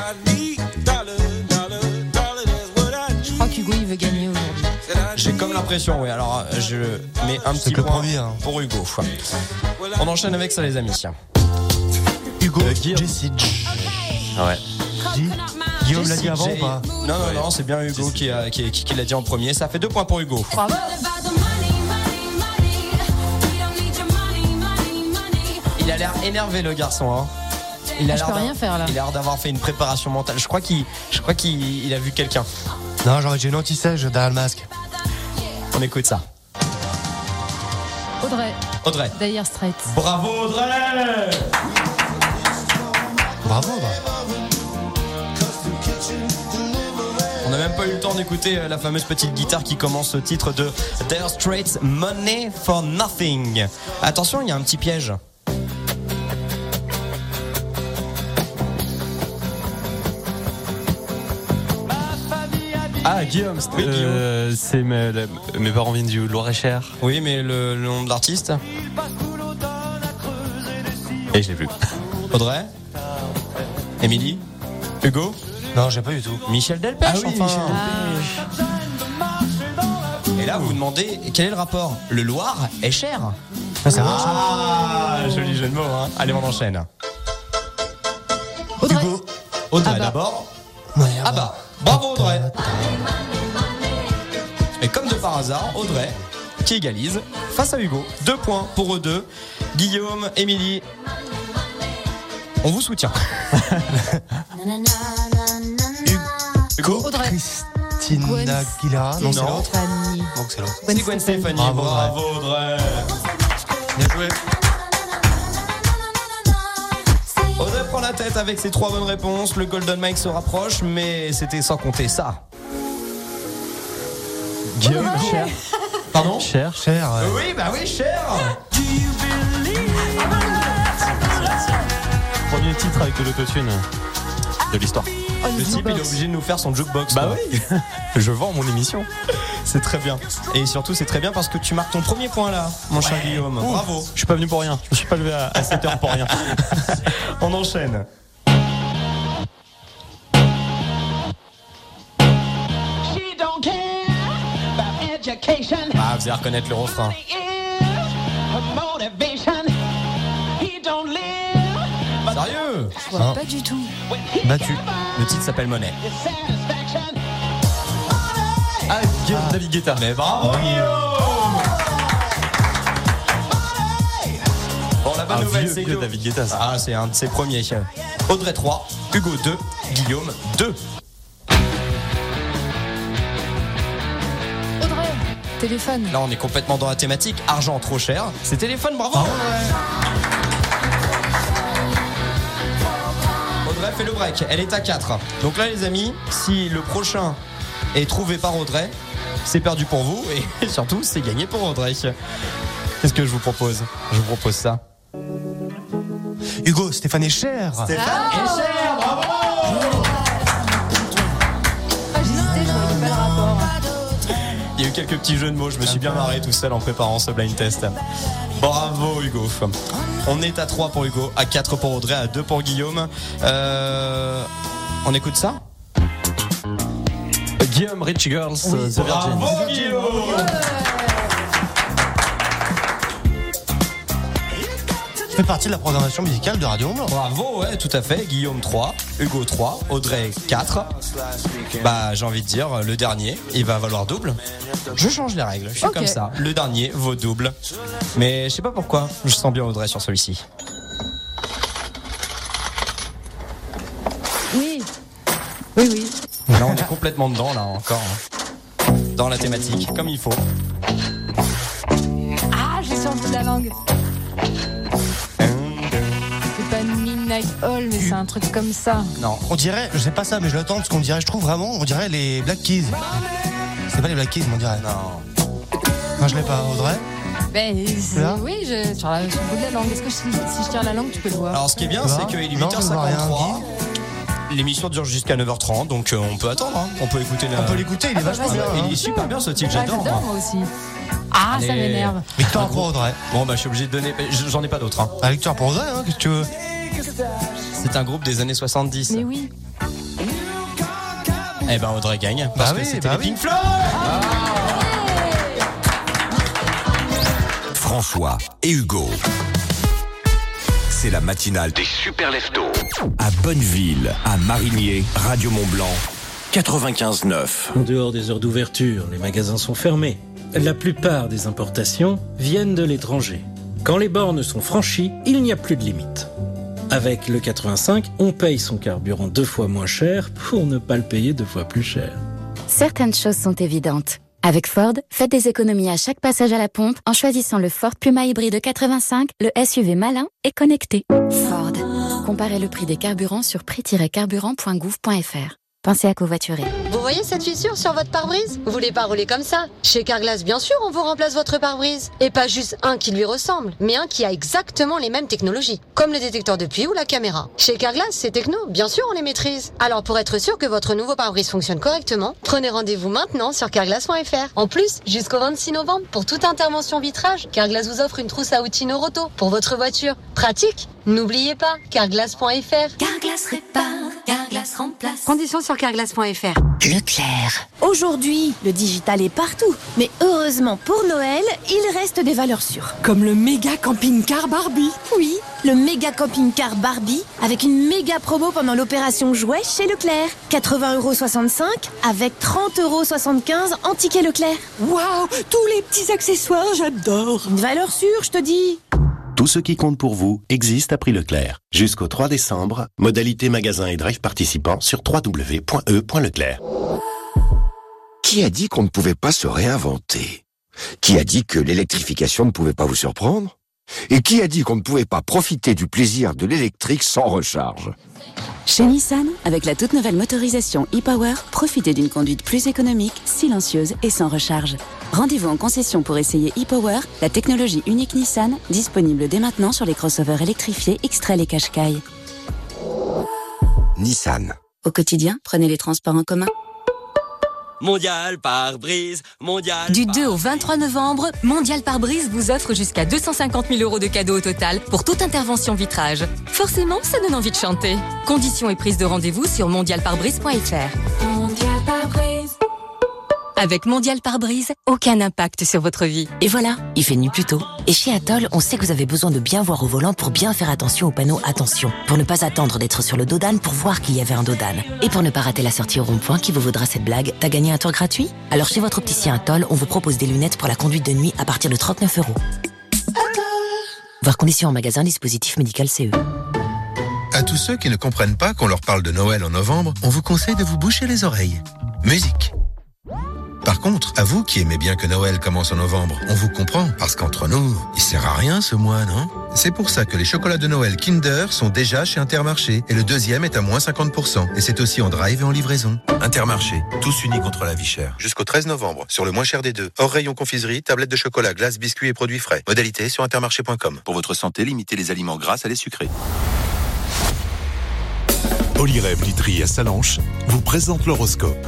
Je crois qu'Hugo il veut gagner aujourd'hui. J'ai comme l'impression, oui. Alors je mets un petit point pour Hugo. On enchaîne avec ça les amis. Hugo, Jessie. Ah ouais. Guillaume l'a dit avant ou pas? Non, c'est bien Hugo qui l'a dit en premier. Ça fait 2 points pour Hugo. Il a l'air énervé le garçon. Hein. Il a je peux rien faire là. Il a l'air d'avoir fait une préparation mentale. Je crois qu'il a vu quelqu'un. Non, genre j'ai une anti-sèche derrière le masque. On écoute ça. Audrey. Dire Straits. Bravo Audrey. Bravo Audrey. On n'a même pas eu le temps d'écouter la fameuse petite guitare qui commence au titre de Dire Straits, Money for Nothing. Attention, il y a un petit piège. Ah, Guillaume, oui, Guillaume. C'est mes parents viennent du Loir-et-Cher. Oui, mais le nom de l'artiste? Et je l'ai plus. Audrey? Émilie? Hugo? Non, j'ai pas du tout. Michel Delpech, ah, oui, enfin. Michel Delpech. Et là, vous vous demandez quel est le rapport? Le Loir est cher. Ah, ça marche. Ah, joli jeu de mots, hein. Allez, on enchaîne. Audrey. Hugo. Audrey d'abord. Ouais, ah bah, bravo Audrey. Et comme de par hasard, Audrey qui égalise face à Hugo. 2 points pour eux deux. Guillaume, Émilie, on vous soutient. Hugo. Audrey. Christina Aguilera. Non, c'est l'autre. Donc c'est l'autre. C'est Gwen Stefani. Bravo Audrey. Bien joué. Audrey prend la tête avec ses 3 bonnes réponses. Le Golden Mike se rapproche, mais c'était sans compter ça. Guillaume, Cher. Pardon? Cher. Cher. Oui, bah oui, Cher. Premier titre avec de l'autotune de l'histoire. Le type, il est obligé de nous faire son jukebox. Bah oui. Je vends mon émission. C'est très bien. Et surtout, c'est très bien parce que tu marques ton premier point là, mon cher Guillaume. Bravo. Je suis pas venu pour rien. Je me suis pas levé à 7h pour rien. On enchaîne. Ah, vous allez reconnaître le refrain. Sérieux? Je vois pas du tout. Battu. Le titre s'appelle Money. Ah, David Guetta. Mais bravo Guillaume. Bon, la bonne nouvelle, c'est que David Guetta. Ah, c'est un de ses premiers. Audrey 3, Hugo 2, Guillaume 2. Audrey. Téléphone. Là, on est complètement dans la thématique. Argent trop cher. C'est téléphone, bravo. Audrey fait le break. Elle est à 4. Donc là, les amis, si le prochain est trouvé par Audrey, c'est perdu pour vous et surtout, c'est gagné pour Audrey. Qu'est-ce que je vous propose? Je vous propose ça. Hugo, Stéphane est cher. Stéphane est cher, bravo. Il y a eu quelques petits jeux de mots, je me suis bien marré tout seul en préparant ce blind test. Bravo Hugo. On est à 3 pour Hugo, à 4 pour Audrey, à 2 pour Guillaume. On écoute ça? Guillaume, Rich Girls, oui, The Virgin. Bravo Guillaume. Tu fais partie de la programmation musicale de Radio Mont Blanc. Bravo, ouais, tout à fait. Guillaume 3, Hugo 3, Audrey 4. Bah, j'ai envie de dire, le dernier, il va valoir double. Je change les règles, je suis comme ça. Le dernier vaut double. Mais je sais pas pourquoi, je sens bien Audrey sur celui-ci. Oui. Oui, oui. Là, on est complètement dedans, là, encore. Dans la thématique, comme il faut. Ah, j'ai sur le bout de la langue. C'est pas Midnight Hall, mais c'est un truc comme ça. Non. On dirait, je sais pas ça, mais je l'attends parce qu'on dirait, je trouve vraiment, on dirait les Black Keys. C'est pas les Black Keys, mais on dirait. Non. Non, je l'ai pas, Audrey. Ben, oui, sur le bout de la langue. Est-ce que si je tire la langue, tu peux le voir? Alors, ce qui est bien, c'est qu'il est 8h53. L'émission dure jusqu'à 9h30, donc on peut attendre. Hein. On peut écouter. On peut l'écouter, il est vachement bien. Il est super bien ce titre, j'adore. J'adore moi aussi. Ah, allez, ça m'énerve. Victoire pour Audrey. Bon, bah, je suis obligé de donner. J'en ai pas d'autres. Hein. Ah, victoire pour Audrey, hein, qu'est-ce que tu veux? C'est un groupe des années 70. Mais oui. Eh ben, Audrey gagne. Parce que c'était les Pink Floyd. François et Hugo. C'est la matinale des super leftos. À Bonneville, à Marigné, Radio Mont Blanc, 95.9. En dehors des heures d'ouverture, les magasins sont fermés. La plupart des importations viennent de l'étranger. Quand les bornes sont franchies, il n'y a plus de limite. Avec le 85, on paye son carburant 2 fois moins cher pour ne pas le payer 2 fois plus cher. Certaines choses sont évidentes. Avec Ford, faites des économies à chaque passage à la pompe en choisissant le Ford Puma hybride 85, le SUV malin et connecté. Ford. Comparez le prix des carburants sur prix-carburant.gouv.fr. Pensez à covoiturer. Vous voyez cette fissure sur votre pare-brise? Vous voulez pas rouler comme ça? Chez Carglass, bien sûr, on vous remplace votre pare-brise. Et pas juste un qui lui ressemble, mais un qui a exactement les mêmes technologies. Comme le détecteur de pluie ou la caméra. Chez Carglass, ces technos, bien sûr, on les maîtrise. Alors pour être sûr que votre nouveau pare-brise fonctionne correctement, prenez rendez-vous maintenant sur carglass.fr. En plus, jusqu'au 26 novembre, pour toute intervention vitrage, Carglass vous offre une trousse à outils Noroto pour votre voiture. Pratique? N'oubliez pas, carglass.fr. Carglass répare, Carglass remplace. Conditions sur carglass.fr. Leclerc. Aujourd'hui, le digital est partout. Mais heureusement pour Noël, il reste des valeurs sûres. Comme le méga camping-car Barbie. Oui, le méga camping-car Barbie avec une méga promo pendant l'opération Jouet chez Leclerc. 80,65 € avec 30,75 € en ticket Leclerc. Waouh, tous les petits accessoires, j'adore. Une valeur sûre, je te dis. Tout ce qui compte pour vous existe à prix Leclerc. Jusqu'au 3 décembre, modalité magasin et drive participants sur www.e.leclerc. Qui a dit qu'on ne pouvait pas se réinventer? Qui a dit que l'électrification ne pouvait pas vous surprendre? Et qui a dit qu'on ne pouvait pas profiter du plaisir de l'électrique sans recharge? Chez Nissan, avec la toute nouvelle motorisation e-Power, profitez d'une conduite plus économique, silencieuse et sans recharge. Rendez-vous en concession pour essayer e-Power, la technologie unique Nissan, disponible dès maintenant sur les crossovers électrifiés X-Trail et Qashqai. Nissan. Au quotidien, prenez les transports en commun. Mondial pare-brise, mondial. Du 2 au 23 novembre, Mondial pare-brise vous offre jusqu'à 250 000 € de cadeaux au total pour toute intervention vitrage. Forcément, ça donne envie de chanter. Conditions et prise de rendez-vous sur mondialpare-brise.fr. Mondial pare-brise. Avec Mondial pare-brise, aucun impact sur votre vie. Et voilà, il fait nuit plus tôt. Et chez Atoll, on sait que vous avez besoin de bien voir au volant pour bien faire attention au panneau attention. Pour ne pas attendre d'être sur le dos d'âne pour voir qu'il y avait un dos d'âne. Et pour ne pas rater la sortie au rond-point qui vous vaudra cette blague, t'as gagné un tour gratuit? Alors chez votre opticien Atoll, on vous propose des lunettes pour la conduite de nuit à partir de 39 €. Voir conditions en magasin, dispositif médical CE. À tous ceux qui ne comprennent pas qu'on leur parle de Noël en novembre, on vous conseille de vous boucher les oreilles. Musique. Par contre, à vous qui aimez bien que Noël commence en novembre, on vous comprend, parce qu'entre nous, il sert à rien ce mois, non? C'est pour ça que les chocolats de Noël Kinder sont déjà chez Intermarché, et le deuxième est à moins 50%, et c'est aussi en drive et en livraison. Intermarché, tous unis contre la vie chère. Jusqu'au 13 novembre, sur le moins cher des deux. Hors rayon confiserie, tablette de chocolat, glace, biscuits et produits frais. Modalité sur intermarché.com. Pour votre santé, limitez les aliments gras à les sucrés. Olyrève Literie à Salanches vous présente l'horoscope.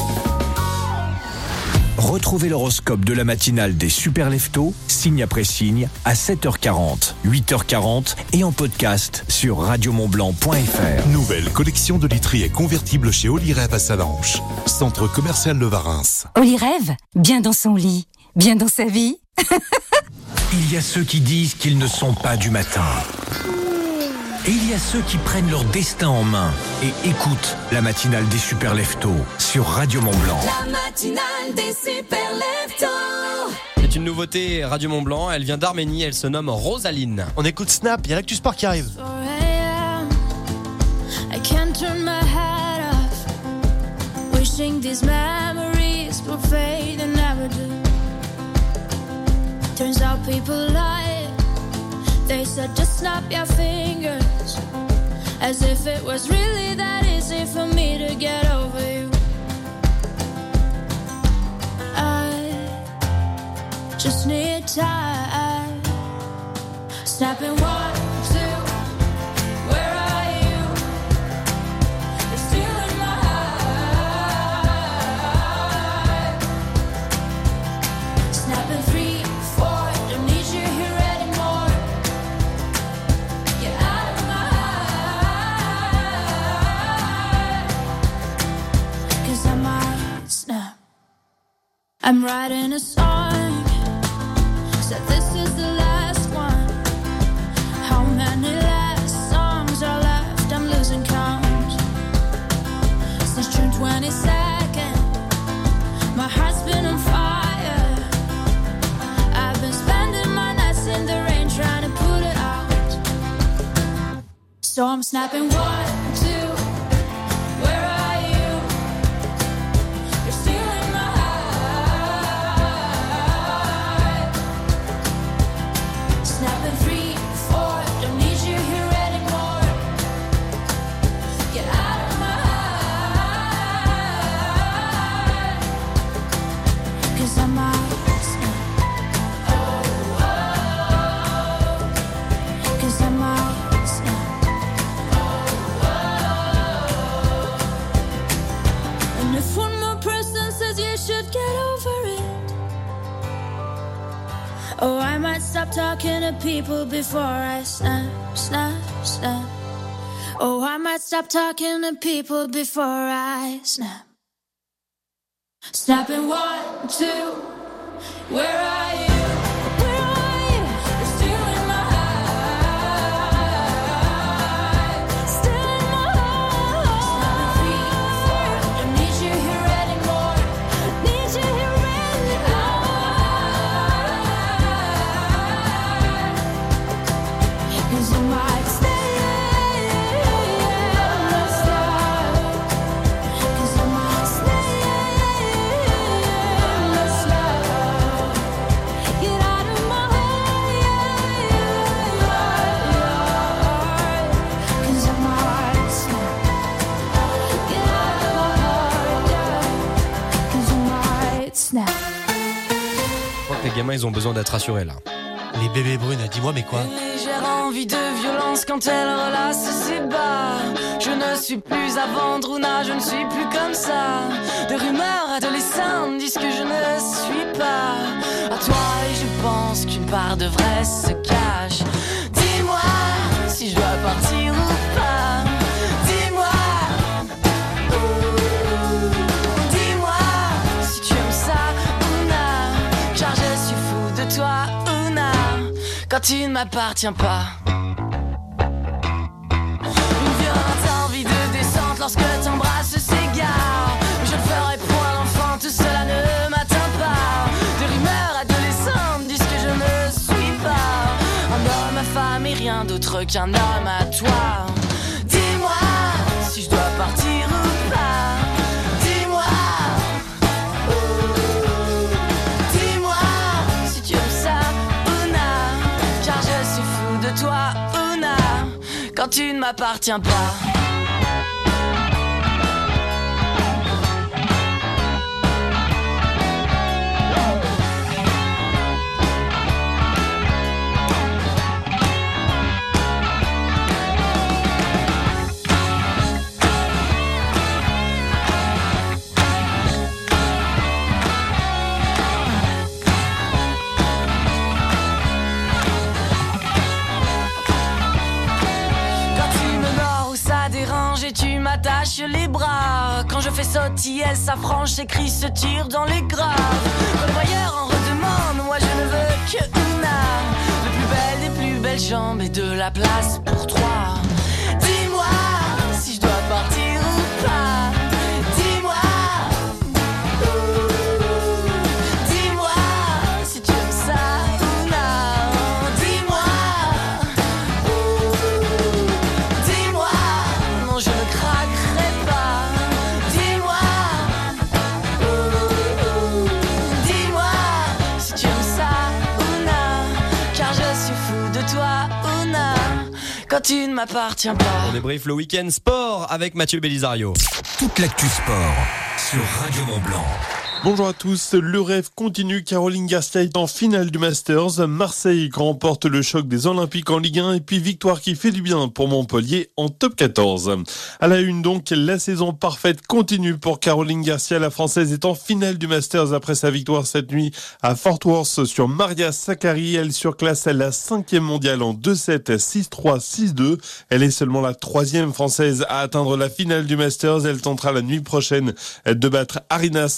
Retrouvez l'horoscope de la matinale des Super Leftos, signe après signe, à 7h40, 8h40 et en podcast sur radiomontblanc.fr. Nouvelle collection de literie convertible chez Olyrève à Salanches, centre commercial de Varins. Olyrève, bien dans son lit, bien dans sa vie. Il y a ceux qui disent qu'ils ne sont pas du matin. Et il y a ceux qui prennent leur destin en main et écoutent la matinale des Super Leftos sur Radio Mont-Blanc. La matinale des Super Leftos. C'est une nouveauté Radio Mont-Blanc, elle vient d'Arménie, elle se nomme Rosaline. On écoute Snap, il y a l'Actu Sport qui arrive. I can't turn my head off, wishing these memories will fade and never do. Turns out people lie. They said just snap your fingers, as if it was really that easy for me to get over you. I just need time. Snapping 1, 2, where are you? It's still in my heart. Snapping 3, 4, don't need you here anymore. You're out of my heart. 'Cause I might snap. I'm writing a song, said this is the last one. How many last songs are left? I'm losing count. Since June 22nd, my heart's been on fire. I've been spending my nights in the rain, So I'm snapping 1, 2, where are you? You're stealing my heart. Snapping 3, 4, don't need you here anymore. Get out of my heart. 'Cause I might snap. Oh, oh. 'Cause I might snap. And if one more person says you should get over it, oh, I might stop talking to people before I snap, snap, snap. Oh, I might stop talking to people before I snap. Snapping 1, 2, where are you? Where are you? You're stealing my heart. Stealing my heart. Snapping 3, 4, don't need you here anymore. Need you here anymore. 'Cause I might stay. Snap. Je crois que les gamins, ils ont besoin d'être rassurés là. Les bébés brunes, dis-moi, mais quoi? Légère envie de violence quand elle relasse ses bas. Je ne suis plus à vendre, Ouna, je ne suis plus comme ça. Des rumeurs adolescentes disent que je ne suis pas à toi et je pense qu'une part de vrai se cache. Dis-moi si je dois partir ou pas. Dis-moi. Dis-moi si tu aimes ça, Ouna, car je suis fou de toi, Ouna, quand tu ne m'appartiens pas. Une violente envie de descente lorsque t'embrasses s'égare. Mais je ne ferai point l'enfant, tout cela ne m'atteint pas. Des rumeurs adolescentes disent que je ne suis pas un homme, ma femme et rien d'autre qu'un homme à toi. Dis-moi si je dois partir ou pas. Dis-moi. Dis-moi si tu aimes ça, Ouna, car je suis fou de toi, Ouna, quand tu ne m'appartiens pas. Et tu m'attaches les bras. Quand je fais sautiller, elle s'affranche, ses cris se tirent dans les graves. Quand le voyeur en redemande, moi je ne veux que Ouna, la plus belle des plus belles jambes et de la place pour trois. Dis-moi si je dois partir ou pas. Dis-moi. Dis-moi si tu aimes ça, Ouna. Dis-moi. Dis-moi. Non, je ne craquerai pas. Dis-moi. Dis-moi si tu aimes ça, Ouna, car je suis fou de toi, Ouna, quand tu ne m'appartiens pas. On débriefe le week-end sport avec Mathieu Bellisario. Toute l'actu sport sur Radio Mont-Blanc. Bonjour à tous, le rêve continue, Caroline Garcia est en finale du Masters, Marseille remporte le choc des Olympiques en Ligue 1 et puis victoire qui fait du bien pour Montpellier en top 14. À la une donc, la saison parfaite continue pour Caroline Garcia, la Française est en finale du Masters après sa victoire cette nuit à Fort Worth sur Maria Sakkari, elle surclasse la 5e mondiale en 2-7, 6-3, 6-2, elle est seulement la 3e Française à atteindre la finale du Masters, elle tentera la nuit prochaine de battre Aryna Sabalenka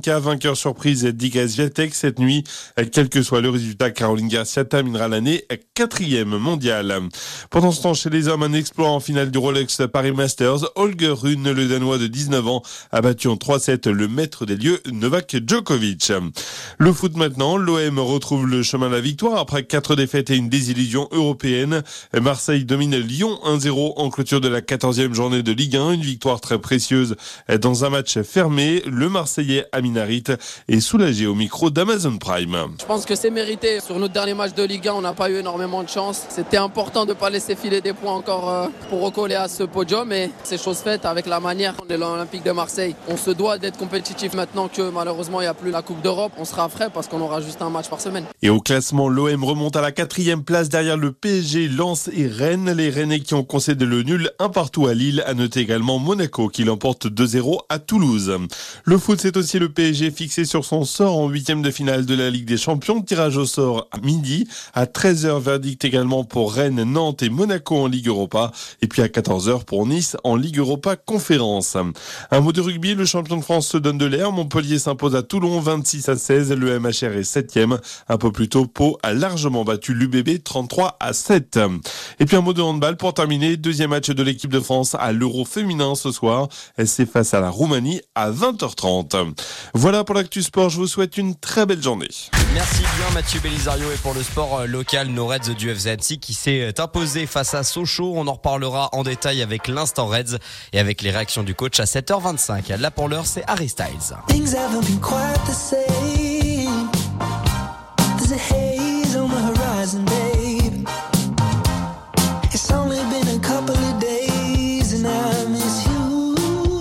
Wawrinka, vainqueur surprise d'Iga Swiatek cette nuit. Quel que soit le résultat, Caroline Garcia terminera l'année 4e mondiale. Pendant ce temps, chez les hommes, un exploit en finale du Rolex Paris Masters. Holger Rune, le Danois de 19 ans, a battu en 3-7 le maître des lieux, Novak Djokovic. Le foot maintenant, l'OM retrouve le chemin de la victoire après 4 défaites et une désillusion européenne. Marseille domine Lyon 1-0 en clôture de la 14e journée de Ligue 1. Une victoire très précieuse dans un match fermé. Le Marseillais Amin Harit est soulagé au micro d'Amazon Prime. Je pense que c'est mérité. Sur notre dernier match de Ligue 1, on n'a pas eu énormément de chance. C'était important de ne pas laisser filer des points encore pour recoller à ce podium. Et c'est chose faite avec la manière de l'Olympique de Marseille. On se doit d'être compétitif maintenant que malheureusement il n'y a plus la Coupe d'Europe. On sera frais parce qu'on aura juste un match par semaine. Et au classement, l'OM remonte à la 4e place derrière le PSG, Lens et Rennes. Les Rennais qui ont concédé le nul 1-1 à Lille. À noter également Monaco qui l'emporte 2-0 à Toulouse. Le foot, c'est aussi le PSG fixé sur son sort en 8e de finale de la Ligue des Champions. Tirage au sort à midi. À 13h, verdict également pour Rennes, Nantes et Monaco en Ligue Europa. Et puis à 14h pour Nice en Ligue Europa Conférence. Un mot de rugby, le champion de France se donne de l'air. Montpellier s'impose à Toulon 26-16. Le MHR est 7e. Un peu plus tôt, Pau a largement battu l'UBB 33-7. Et puis un mot de handball pour terminer. Deuxième match de l'équipe de France à l'Euro féminin ce soir. C'est face à la Roumanie à 20h30. Voilà pour l'actu sport. Je vous souhaite une très belle journée. Merci bien Mathieu Belisario. Et pour le sport local, nos Reds du FC Annecy qui s'est imposé face à Sochaux. On en reparlera en détail avec l'instant Reds et avec les réactions du coach à 7h25. Là pour l'heure, c'est Harry Styles. Things haven't been quite the same. There's a haze on the horizon, babe. It's only been a couple of days and I miss you.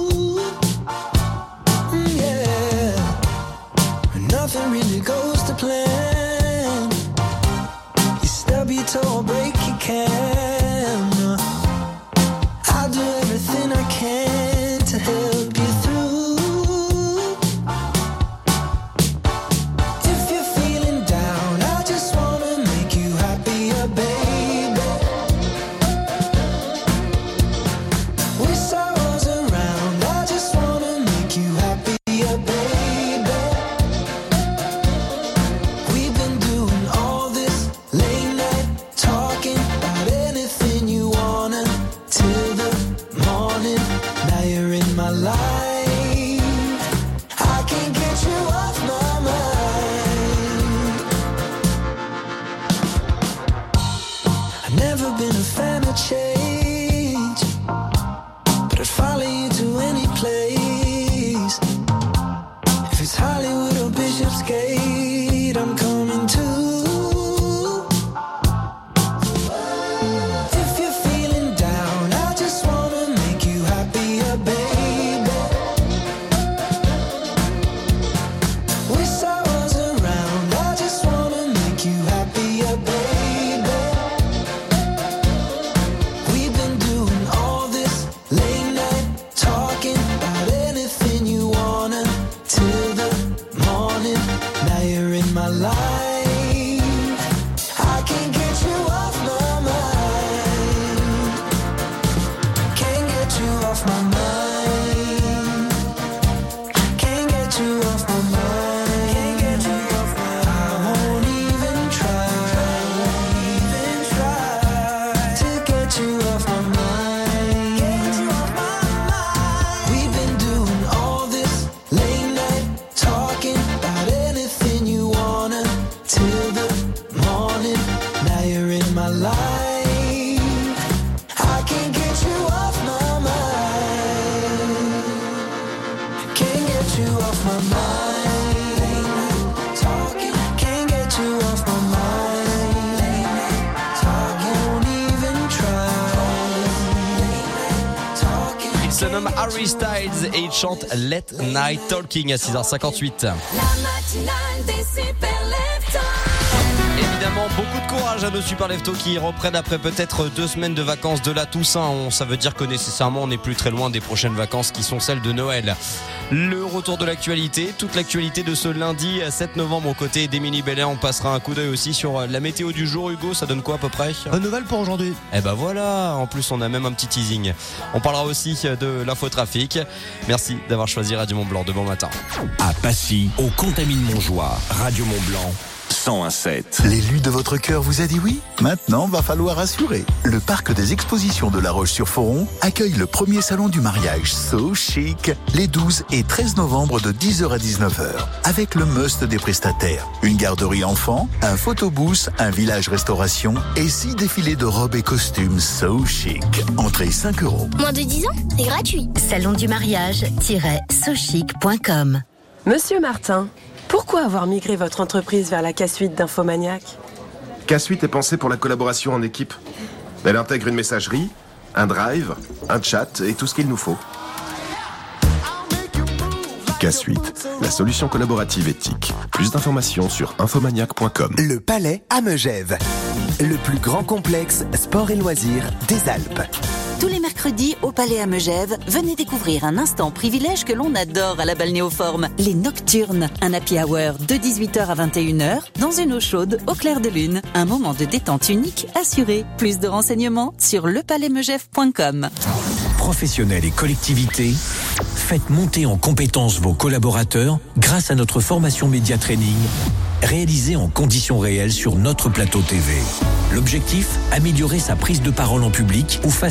Yeah. Nothing really goes to plan. You stub your toe or break your can. I'll do everything I can to help you through. If you're feeling down, I just wanna make you happier, baby. Wish I was around, I just wanna make you happier, baby. We've been doing all this late night talking about anything you wanna till the morning. Now you're in my life. I can't get you off my mind. I've never been a fan of change, but I'd follow you to any place. If it's Hollywood or Bishopsgate, I'm coming too. If you're feeling down, I just wanna make you happier, baby. Wish I was around, I just wanna make you happier, baby. We've been doing all this late night talking about anything you wanna till the morning. Now you're in my life. I can't get you off my mind. Can't get you off my mind. Can't get you off my mind. Can't get you off my mind. I won't even try to get you off my mind. Get you off my mind. We've been doing all this late night talking about anything you wanna till the morning. Now you're in my life. I can't get you off my mind. Can't get you off my mind. Late night talking. Can't get you off my mind. Late night talking. Won't even try. Late night talking. Il se nomme Harry Styles et il chante Late Night Talking à 6h58. La matinale des super leftos. Évidemment, beaucoup de courage message à nos super leftos qui reprennent après peut-être 2 semaines de vacances de la Toussaint. Ça veut dire que nécessairement on n'est plus très loin des prochaines vacances qui sont celles de Noël. Le retour de l'actualité, toute l'actualité de ce lundi 7 novembre aux côtés d'Émilie Bellet. On passera un coup d'œil aussi sur la météo du jour. Hugo, ça donne quoi à peu près? Bonne nouvelle pour aujourd'hui. Eh ben voilà, en plus on a même un petit teasing. On parlera aussi de l'infotrafic. Merci d'avoir choisi Radio Mont Blanc de bon matin. À Passy, au Contamine-Montjoie, Radio Mont Blanc, 101.7. L'élu de votre cœur vous a dit oui? Maintenant, va falloir assurer. Le parc des expositions de La Roche-sur-Foron accueille le premier salon du mariage So Chic les 12 et 13 novembre de 10h à 19h avec le must des prestataires. Une garderie enfant, un photobooth, un village restauration et 6 défilés de robes et costumes So Chic. Entrée 5 €. Moins de 10 ans, c'est gratuit. Salon du mariage-sochic.com. Monsieur Martin, pourquoi avoir migré votre entreprise vers la K-Suite d'Infomaniac? K-Suite est pensée pour la collaboration en équipe. Elle intègre une messagerie, un drive, un chat et tout ce qu'il nous faut. K-Suite, la solution collaborative éthique. Plus d'informations sur infomaniac.com. Le Palais à Megève, le plus grand complexe sport et loisirs des Alpes. Tous les mercredis au Palais à Megève, venez découvrir un instant privilège que l'on adore à la Balnéoforme, les Nocturnes, un happy hour de 18h à 21h dans une eau chaude au clair de lune, un moment de détente unique assuré. Plus de renseignements sur lepalaismegève.com. Professionnels et collectivités, faites monter en compétences vos collaborateurs grâce à notre formation média training réalisée en conditions réelles sur notre plateau TV. L'objectif, améliorer sa prise de parole en public ou face